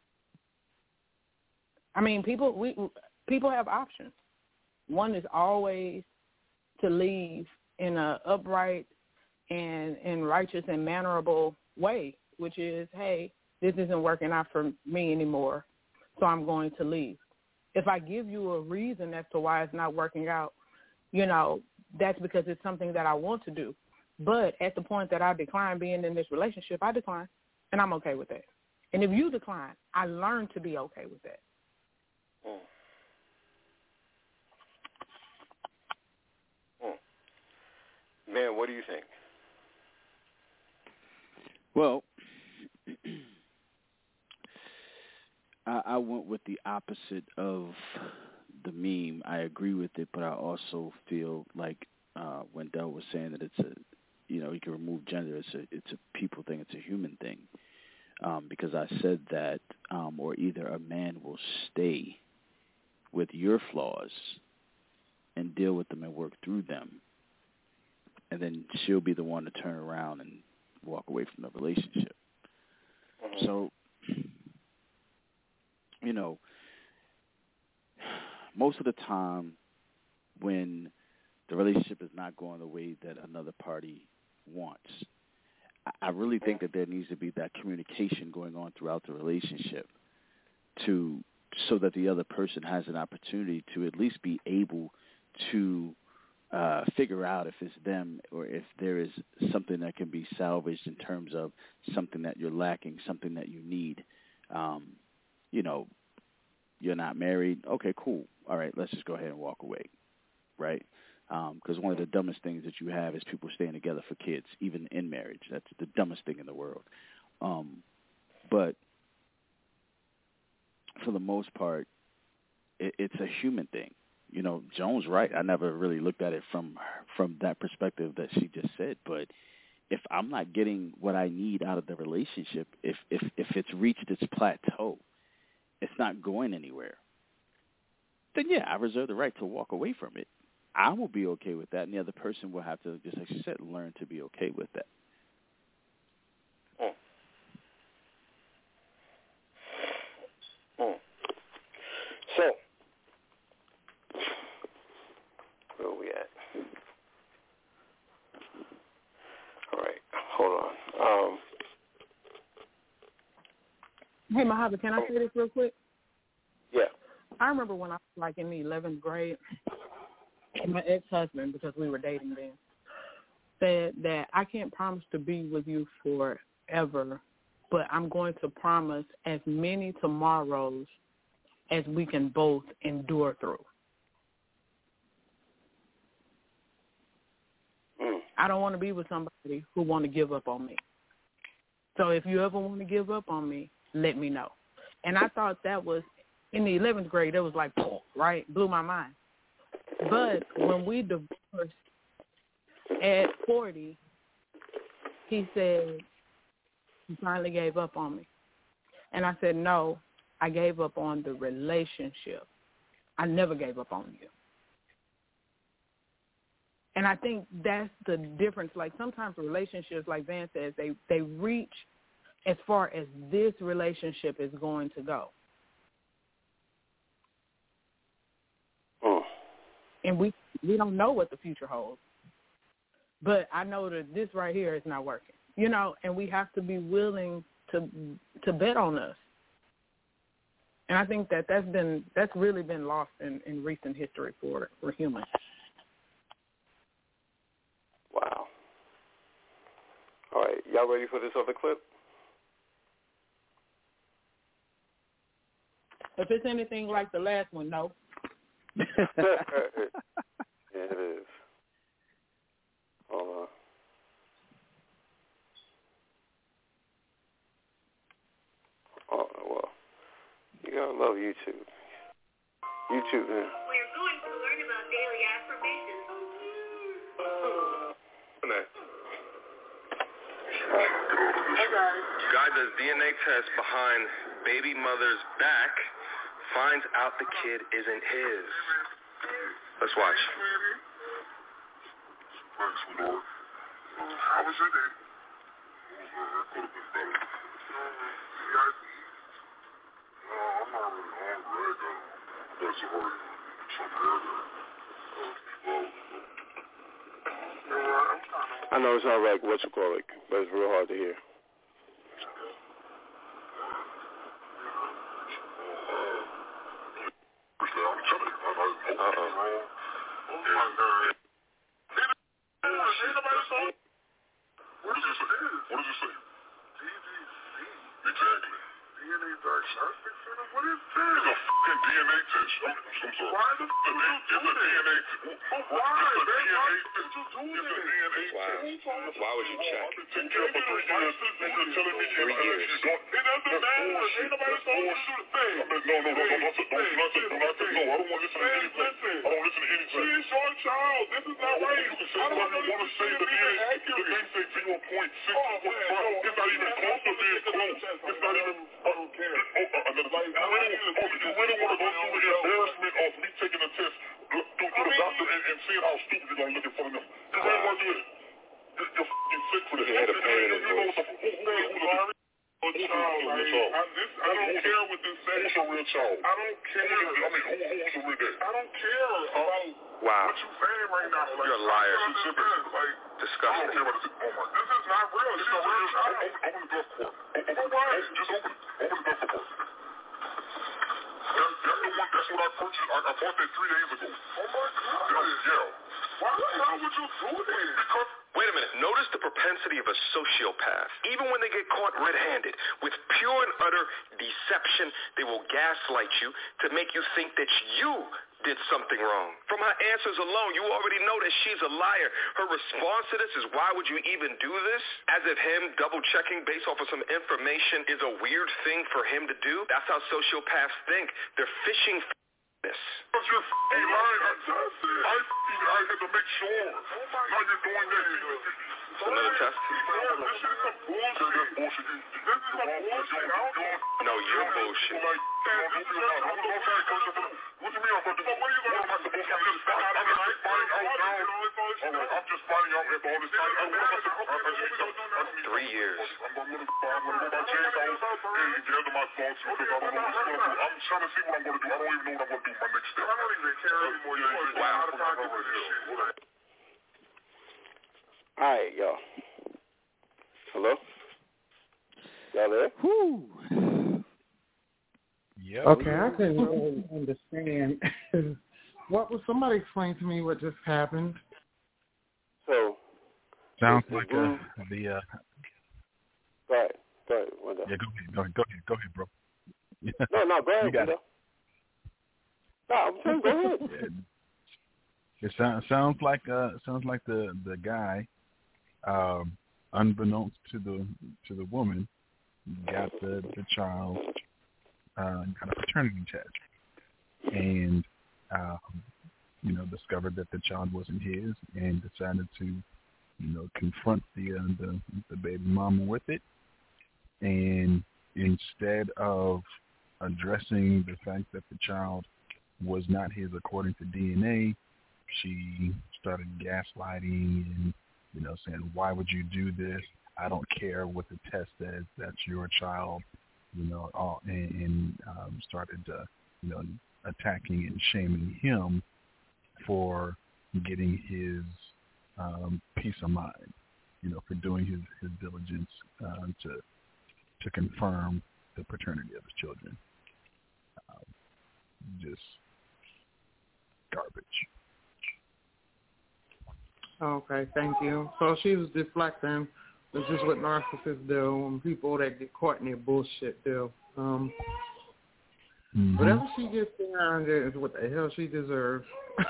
I mean, people have options. One is always to leave in an upright and righteous and mannerable way, which is, hey, this isn't working out for me anymore, so I'm going to leave. If I give you a reason as to why it's not working out, you know, that's because it's something that I want to do. But at the point that I decline being in this relationship, I decline, and I'm okay with that. And if you decline, I learn to be okay with that. Man, what do you think? Well, I went with the opposite of the meme. I agree with it, but I also feel like when Del was saying that it's a, you know, you can remove gender. It's a people thing. It's a human thing. Because I said that, or either a man will stay with your flaws and deal with them and work through them, and then she'll be the one to turn around and walk away from the relationship. So, you know, most of the time when the relationship is not going the way that another party wants, I really think that there needs to be that communication going on throughout the relationship so that the other person has an opportunity to at least be able to figure out if it's them or if there is something that can be salvaged in terms of something that you're lacking, something that you need. You know, you're not married. Okay, cool. All right, let's just go ahead and walk away, right? Because one of the dumbest things that you have is people staying together for kids, even in marriage. That's the dumbest thing in the world. But for the most part, it's a human thing. You know, Joan's right. I never really looked at it from that perspective that she just said. But if I'm not getting what I need out of the relationship, if it's reached its plateau, it's not going anywhere, then yeah, I reserve the right to walk away from it. I will be okay with that, and the other person will have to, just like you said, learn to be okay with that. So, where are we at? All right, hold on. Hey, Mojave, can I say this real quick? Yeah. I remember when I was like in the 11th grade, my ex-husband, because we were dating then, said that I can't promise to be with you forever, but I'm going to promise as many tomorrows as we can both endure through. I don't want to be with somebody who want to give up on me. So if you ever want to give up on me, let me know. And I thought that was, in the 11th grade, it was like, right, blew my mind. But when we divorced at 40, he said he finally gave up on me. And I said, no, I gave up on the relationship. I never gave up on you. And I think that's the difference. Like sometimes relationships, like Van says, they reach as far as this relationship is going to go. And we don't know what the future holds. But I know that this right here is not working. You know, and we have to be willing to bet on us. And I think that's really been lost in recent history for humans. Wow. All right, y'all ready for this other clip? If it's anything like the last one, no. Yeah, it is. Hold on. Oh, well, you gotta love YouTube. YouTube, man. We're going to learn Guy does DNA test behind baby mother's back, finds out the kid isn't his. Let's watch. How was your day? Could have been better. I'm not really hungry. I got some burger. I know it's not like what you call it, but it's real hard to hear. What does it say? Exactly. DNA diagnostic center? What is this? It's a fucking DNA test. I'm sorry. Why the fuck would you do this? Why? It's a DNA test. Why would you check? I've been taking care for 3 years, and you're telling me you're not. It doesn't matter. Ain't nobody told you to do the thing. No, I don't want to listen to anything. I don't listen to anything. She is your child. This is not right. You can say whatever you want to say. The thing says 0.6. It's not even close to being close. It's not even... I don't care. You really want to go through the embarrassment of me taking a test to the doctor and seeing how stupid you're going to look in front of them? You really want to do it? You're f***ing sick for this. Had a pain in his voice. I don't care what this says. Who's your real child? I don't care. I mean, who's your real dad? I don't care about what you're saying right now. Like, you're a liar. Like, disgusting. I don't care about this. Oh my, this is not real. This is real child. Open the glove port. Just open it. Open the glove port. That's the one. That's what I purchased. I bought that 3 days ago. Oh my God. Yeah. Why the hell would you do this? Because. Wait a minute. Notice the propensity of a sociopath. Even when they get caught red-handed, with pure and utter deception, they will gaslight you to make you think that you did something wrong. From her answers alone, you already know that she's a liar. Her response to this is, why would you even do this? As if him double-checking based off of some information is a weird thing for him to do. That's how sociopaths think. They're fishing for this. You're f***ing lying. I had to make sure. Now you're doing that. It's another test? This is some bullshit. This is some bullshit. No, you're bullshit. What do you mean I'm going to do? What are you going to do? I'm just finding out after all this time. 3 years. I'm going to go by James house and gather my thoughts because I don't know what's going to do. I'm trying to see what I'm going to do. I don't even know what I'm going to do my next step. I don't even care anymore. All right, y'all. Hello? Y'all there? Whoo. Yep. Okay, I couldn't really understand. What was somebody explain to me what just happened? So sounds like the Go ahead. Yeah, go ahead, bro. No, go ahead. You got it. No, I'm saying go ahead. It sounds like the guy, unbeknownst to the woman, got the child, got a paternity test, and discovered that the child wasn't his, and decided to confront the baby mama with it, and instead of addressing the fact that the child was not his according to DNA, she started gaslighting and saying, why would you do this? I don't care what the test says. That's your child, and started attacking and shaming him for getting his peace of mind, for doing his diligence to confirm the paternity of his children. Just garbage. Okay, thank you. So she was deflecting. This is what narcissists do and people that get caught in their bullshit do. Whatever she gets behind is what the hell she deserves.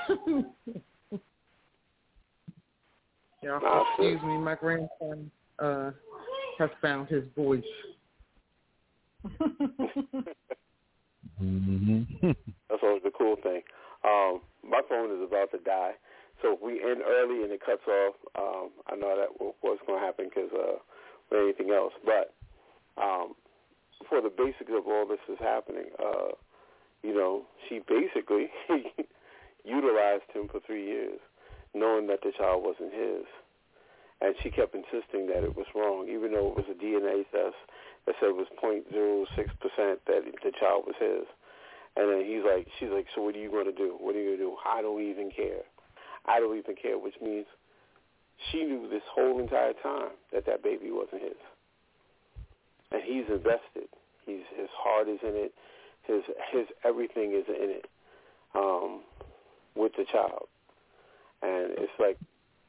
Y'all, excuse me, my grandson has found his voice. That's always the cool thing. My phone is about to die, so if we end early and it cuts off, I know that what's going to happen because or anything else. But for the basics of all this is happening, she basically utilized him for 3 years, knowing that the child wasn't his. And she kept insisting that it was wrong, even though it was a DNA test that said it was 0.06% that the child was his. And then she's like, so what are you going to do? What are you going to do? I don't even care. I don't even care, which means she knew this whole entire time that baby wasn't his. And he's invested. His heart is in it. His everything is in it with the child. And it's like,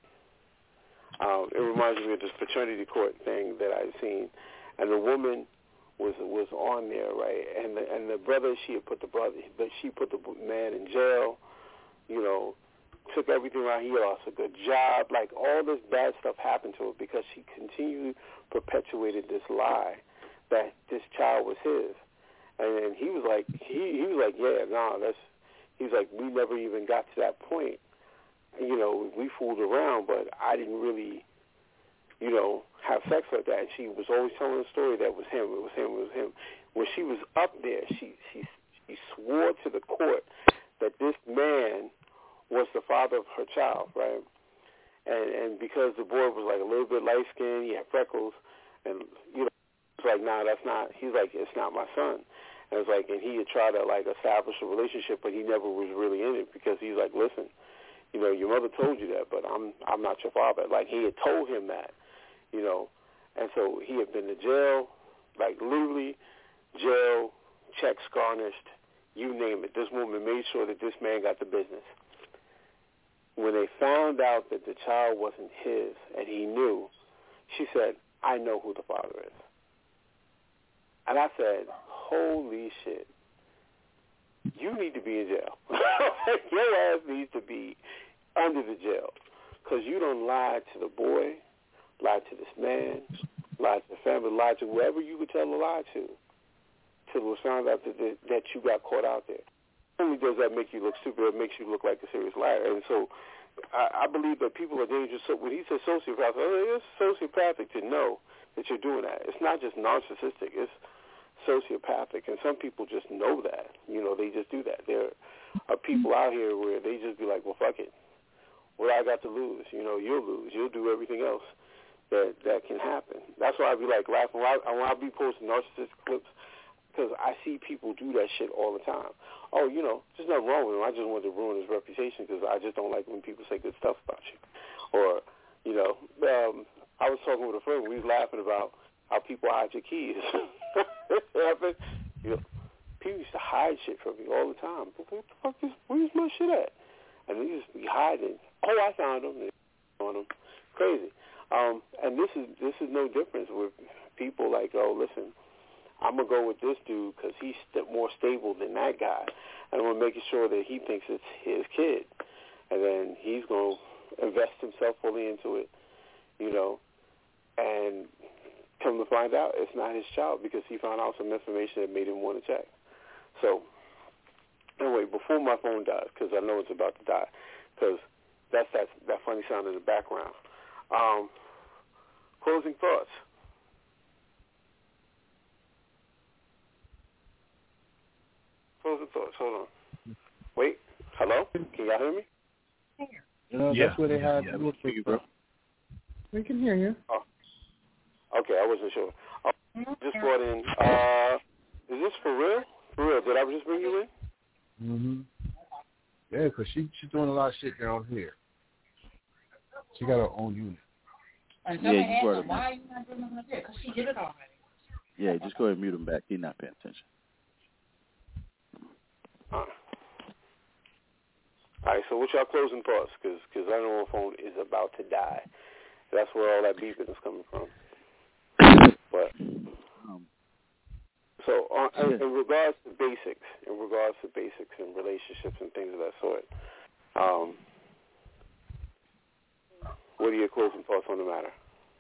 it reminds me of this paternity court thing that I've seen. And the woman was on there, right? And the brother, she put the man in jail, took everything around. He lost a good job. Like, all this bad stuff happened to her because she continually perpetuated this lie that this child was his. And he was like, he's like, we never even got to that point. We fooled around, but I didn't really, have sex like that. And she was always telling a story that was him. It was him. It was him. When she was up there, she swore to the court that this man was the father of her child, right? And because the boy was like a little bit light skinned, he had freckles, and it's like, nah, that's not. He's like, it's not my son. And it's like, and he had tried to like establish a relationship, but he never was really in it because he's like, listen, your mother told you that, but I'm not your father. Like, he had told him that, and so he had been to jail, like literally jail, checks garnished, you name it. This woman made sure that this man got the business. When they found out that the child wasn't his and he knew, she said, I know who the father is. And I said, holy shit, you need to be in jail. Your ass needs to be under the jail because you done lied to the boy, lied to this man, lied to the family, lied to whoever you could tell a lie to, till it was found out that you got caught out there. Not only does that make you look stupid, it makes you look like a serious liar. And so I believe that people are dangerous. So when he says sociopathic, it's sociopathic to know that you're doing that. It's not just narcissistic. It's sociopathic. And some people just know that. They just do that. There are people out here where they just be like, well, fuck it. What I got to lose? You'll lose. You'll do everything else that can happen. That's why I be like laughing. When I be posting narcissistic clips, because I see people do that shit all the time. Oh, there's nothing wrong with him. I just want to ruin his reputation because I just don't like when people say good stuff about you. Or, I was talking with a friend. We was laughing about how people hide your keys. People used to hide shit from me all the time. What the fuck where's my shit at? And they just be hiding. Oh, I found them. They on them. Crazy. And this is no difference with people like, oh, listen, I'm going to go with this dude because he's more stable than that guy. And I'm going to make sure that he thinks it's his kid. And then he's going to invest himself fully into it, and come to find out it's not his child because he found out some information that made him want to check. So, anyway, before my phone dies, because I know it's about to die, because that's that funny sound in the background. Closing thoughts. Closing thoughts. Hold on. Wait. Hello? Can y'all hear me? That's where they have you, bro. We can hear you. Oh. Okay, I wasn't sure. Just brought in. Is this for real? For real? Did I just bring you in? Mm-hmm. Yeah, because she's doing a lot of shit down here. She got her own unit. Yeah, you brought him. Why are you not doing nothing there? Because she did it already. Yeah, just go ahead and mute him back. He's not paying attention. All right, so what's y'all closing thoughts? Because I know my phone is about to die. That's where all that beeping is coming from. But so in regards to basics and relationships and things of that sort, what are your closing thoughts on the matter?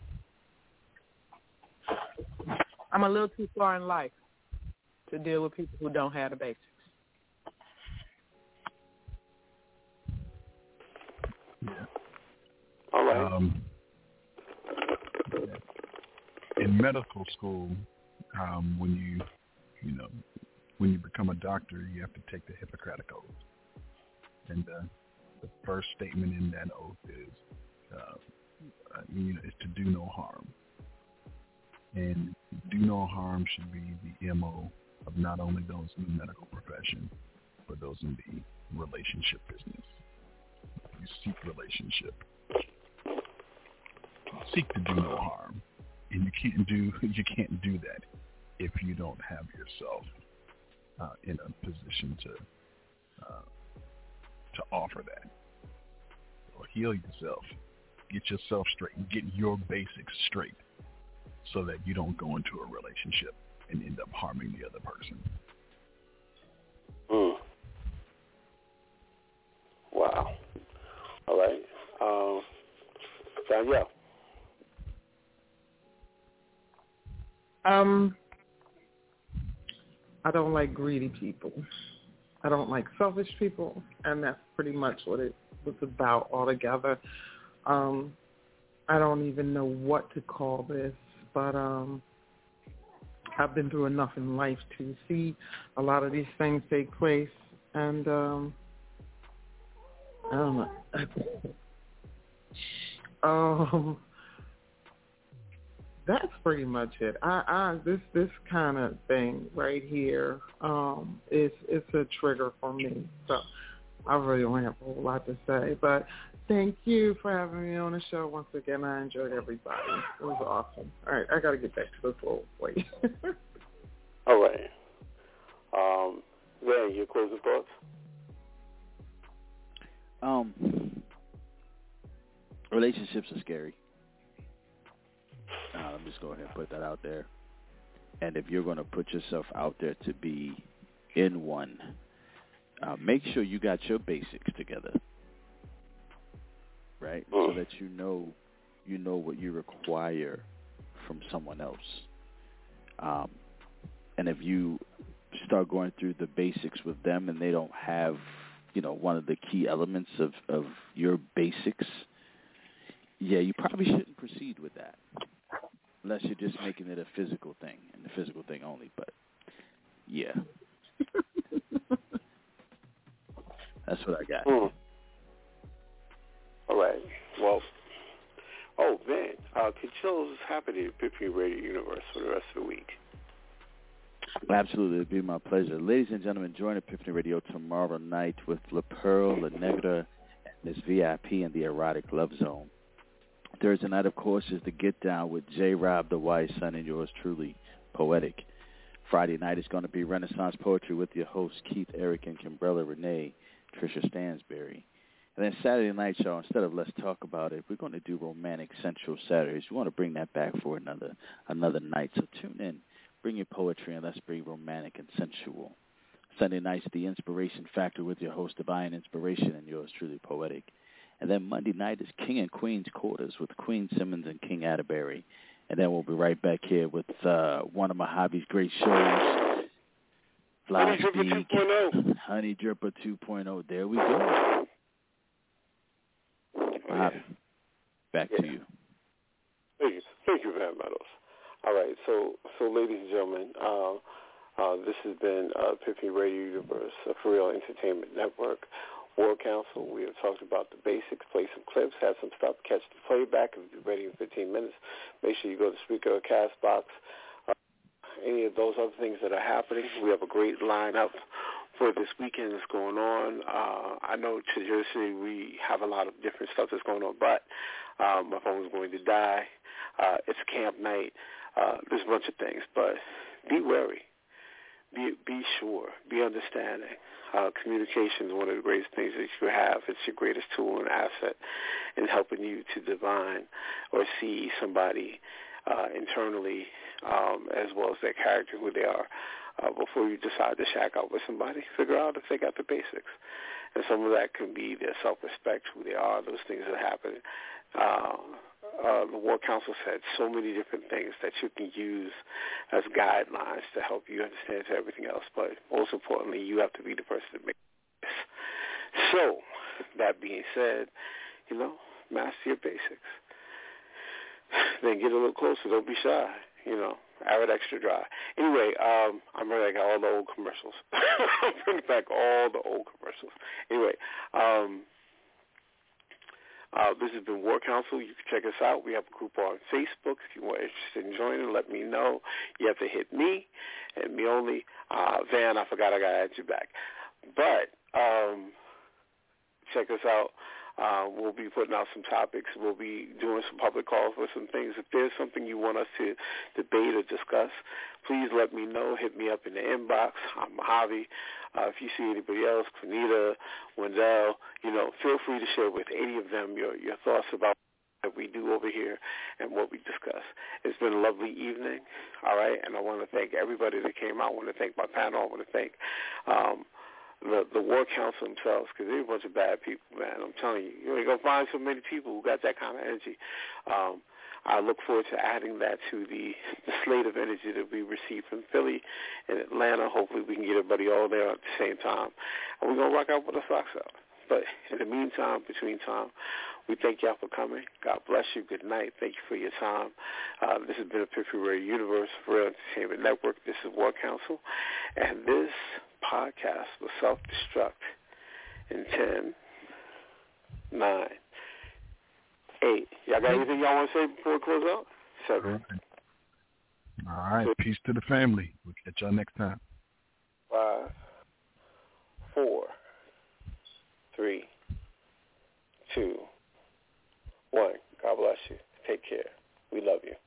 I'm a little too far in life to deal with people who don't have the basics. All right. medical school, when you become a doctor, you have to take the Hippocratic Oath, and the first statement in that oath is to do no harm. And do no harm should be the MO of not only those in the medical profession, but those in the relationship business. You seek relationship. Seek to do no harm. And you can't do that if you don't have yourself in a position to offer that. Or heal yourself. Get yourself straight. Get your basics straight so that you don't go into a relationship and end up harming the other person. Wow. All right. Danielle. I don't like greedy people. I don't like selfish people, and that's pretty much what it was about altogether. I don't even know what to call this, but I've been through enough in life to see a lot of these things take place, and I don't know. That's pretty much it. This kind of thing right here, it's a trigger for me. So I really don't have a whole lot to say, but thank you for having me on the show once again. I enjoyed everybody. It was awesome. All right, I got to get back to this little place. All right. Ray, your closing thoughts? Relationships are scary. Let me just go ahead and put that out there. And if you're going to put yourself out there to be in one, make sure you got your basics together, right? So that you know what you require from someone else. And if you start going through the basics with them and they don't have, one of the key elements of your basics, you probably shouldn't proceed with that. Unless you're just making it a physical thing, and the physical thing only. But, yeah. That's what I got. All right. Well, man. Could you tell us what's happening at Epiphany Radio Universe for the rest of the week? Absolutely. It'd be my pleasure. Ladies and gentlemen, join Epiphany Radio tomorrow night with La Pearl, La Negra, and Miss VIP in the Erotic Love Zone. Thursday night, of course, is the Get Down with J. Rob, the wise son, and yours truly, Poetic. Friday night is going to be Renaissance Poetry with your hosts, Keith, Eric, and Kimbrella Renee, Trisha Stansberry. And then Saturday night, y'all, instead of Let's Talk About It, we're going to do Romantic Sensual Saturdays. We want to bring that back for another night. So tune in, bring your poetry, and let's bring romantic and sensual. Sunday night's The Inspiration Factor with your host, Divine Inspiration, and yours truly, Poetic. And then Monday night is King and Queen's Quarters with Queen Simmons and King Atterbury. And then we'll be right back here with one of Mojave great shows, Fly Speak, Honey Dripper 2.0. There we go. Mojave, back to you. Thank you very much. All right, so ladies and gentlemen, this has been Epiphany Radio Universe, For Real Entertainment Network. World Council. We have talked about the basics, play some clips, have some stuff, catch the playback. It'll be ready in 15 minutes. Make sure you go to Spreaker or Castbox. Any of those other things that are happening. We have a great lineup for this weekend that's going on. I know traditionally we have a lot of different stuff that's going on, but my phone is going to die. It's camp night. There's a bunch of things, but be wary. Be sure. Be understanding. Communication is one of the greatest things that you have. It's your greatest tool and asset in helping you to divine or see somebody internally as well as their character, who they are, before you decide to shack out with somebody. Figure out if they got the basics. And some of that can be their self-respect, who they are, those things that happen. The World Council said so many different things that you can use as guidelines to help you understand everything else. But most importantly, you have to be the person to make this. So, that being said, master your basics. Then get a little closer. Don't be shy. Arid Extra Dry. Anyway, I'm bringing back all the old commercials. I'm bringing back all the old commercials. Anyway, this has been War Council. You can check us out. We have a group on Facebook. If you are interested in joining, let me know. You have to hit me and me only. Van, I forgot I got to add you back. But check us out. We'll be putting out some topics. We'll be doing some public calls for some things. If there's something you want us to debate or discuss, please let me know. Hit me up in the inbox. I'm Mojave. If you see anybody else, Quinita, Wendell, feel free to share with any of them your thoughts about what we do over here and what we discuss. It's been a lovely evening, all right? And I want to thank everybody that came out. I want to thank my panel. I want to thank the War Council themselves, because they're a bunch of bad people, man. I'm telling you, you ain't going to find so many people who got that kind of energy. I look forward to adding that to the slate of energy that we receive from Philly and Atlanta. Hopefully we can get everybody all there at the same time. And we're going to rock out with our socks out. But in the meantime, between time, we thank y'all for coming. God bless you. Good night. Thank you for your time. This has been a Epiphany Radio Universe for Real Entertainment Network. This is War Council. And this podcast will self-destruct in 10, 9, 8. Y'all got anything y'all want to say before we close out? 7. All right. Peace to the family. We'll catch y'all next time. 5, 4, 3, 2, 1. God bless you. Take care. We love you.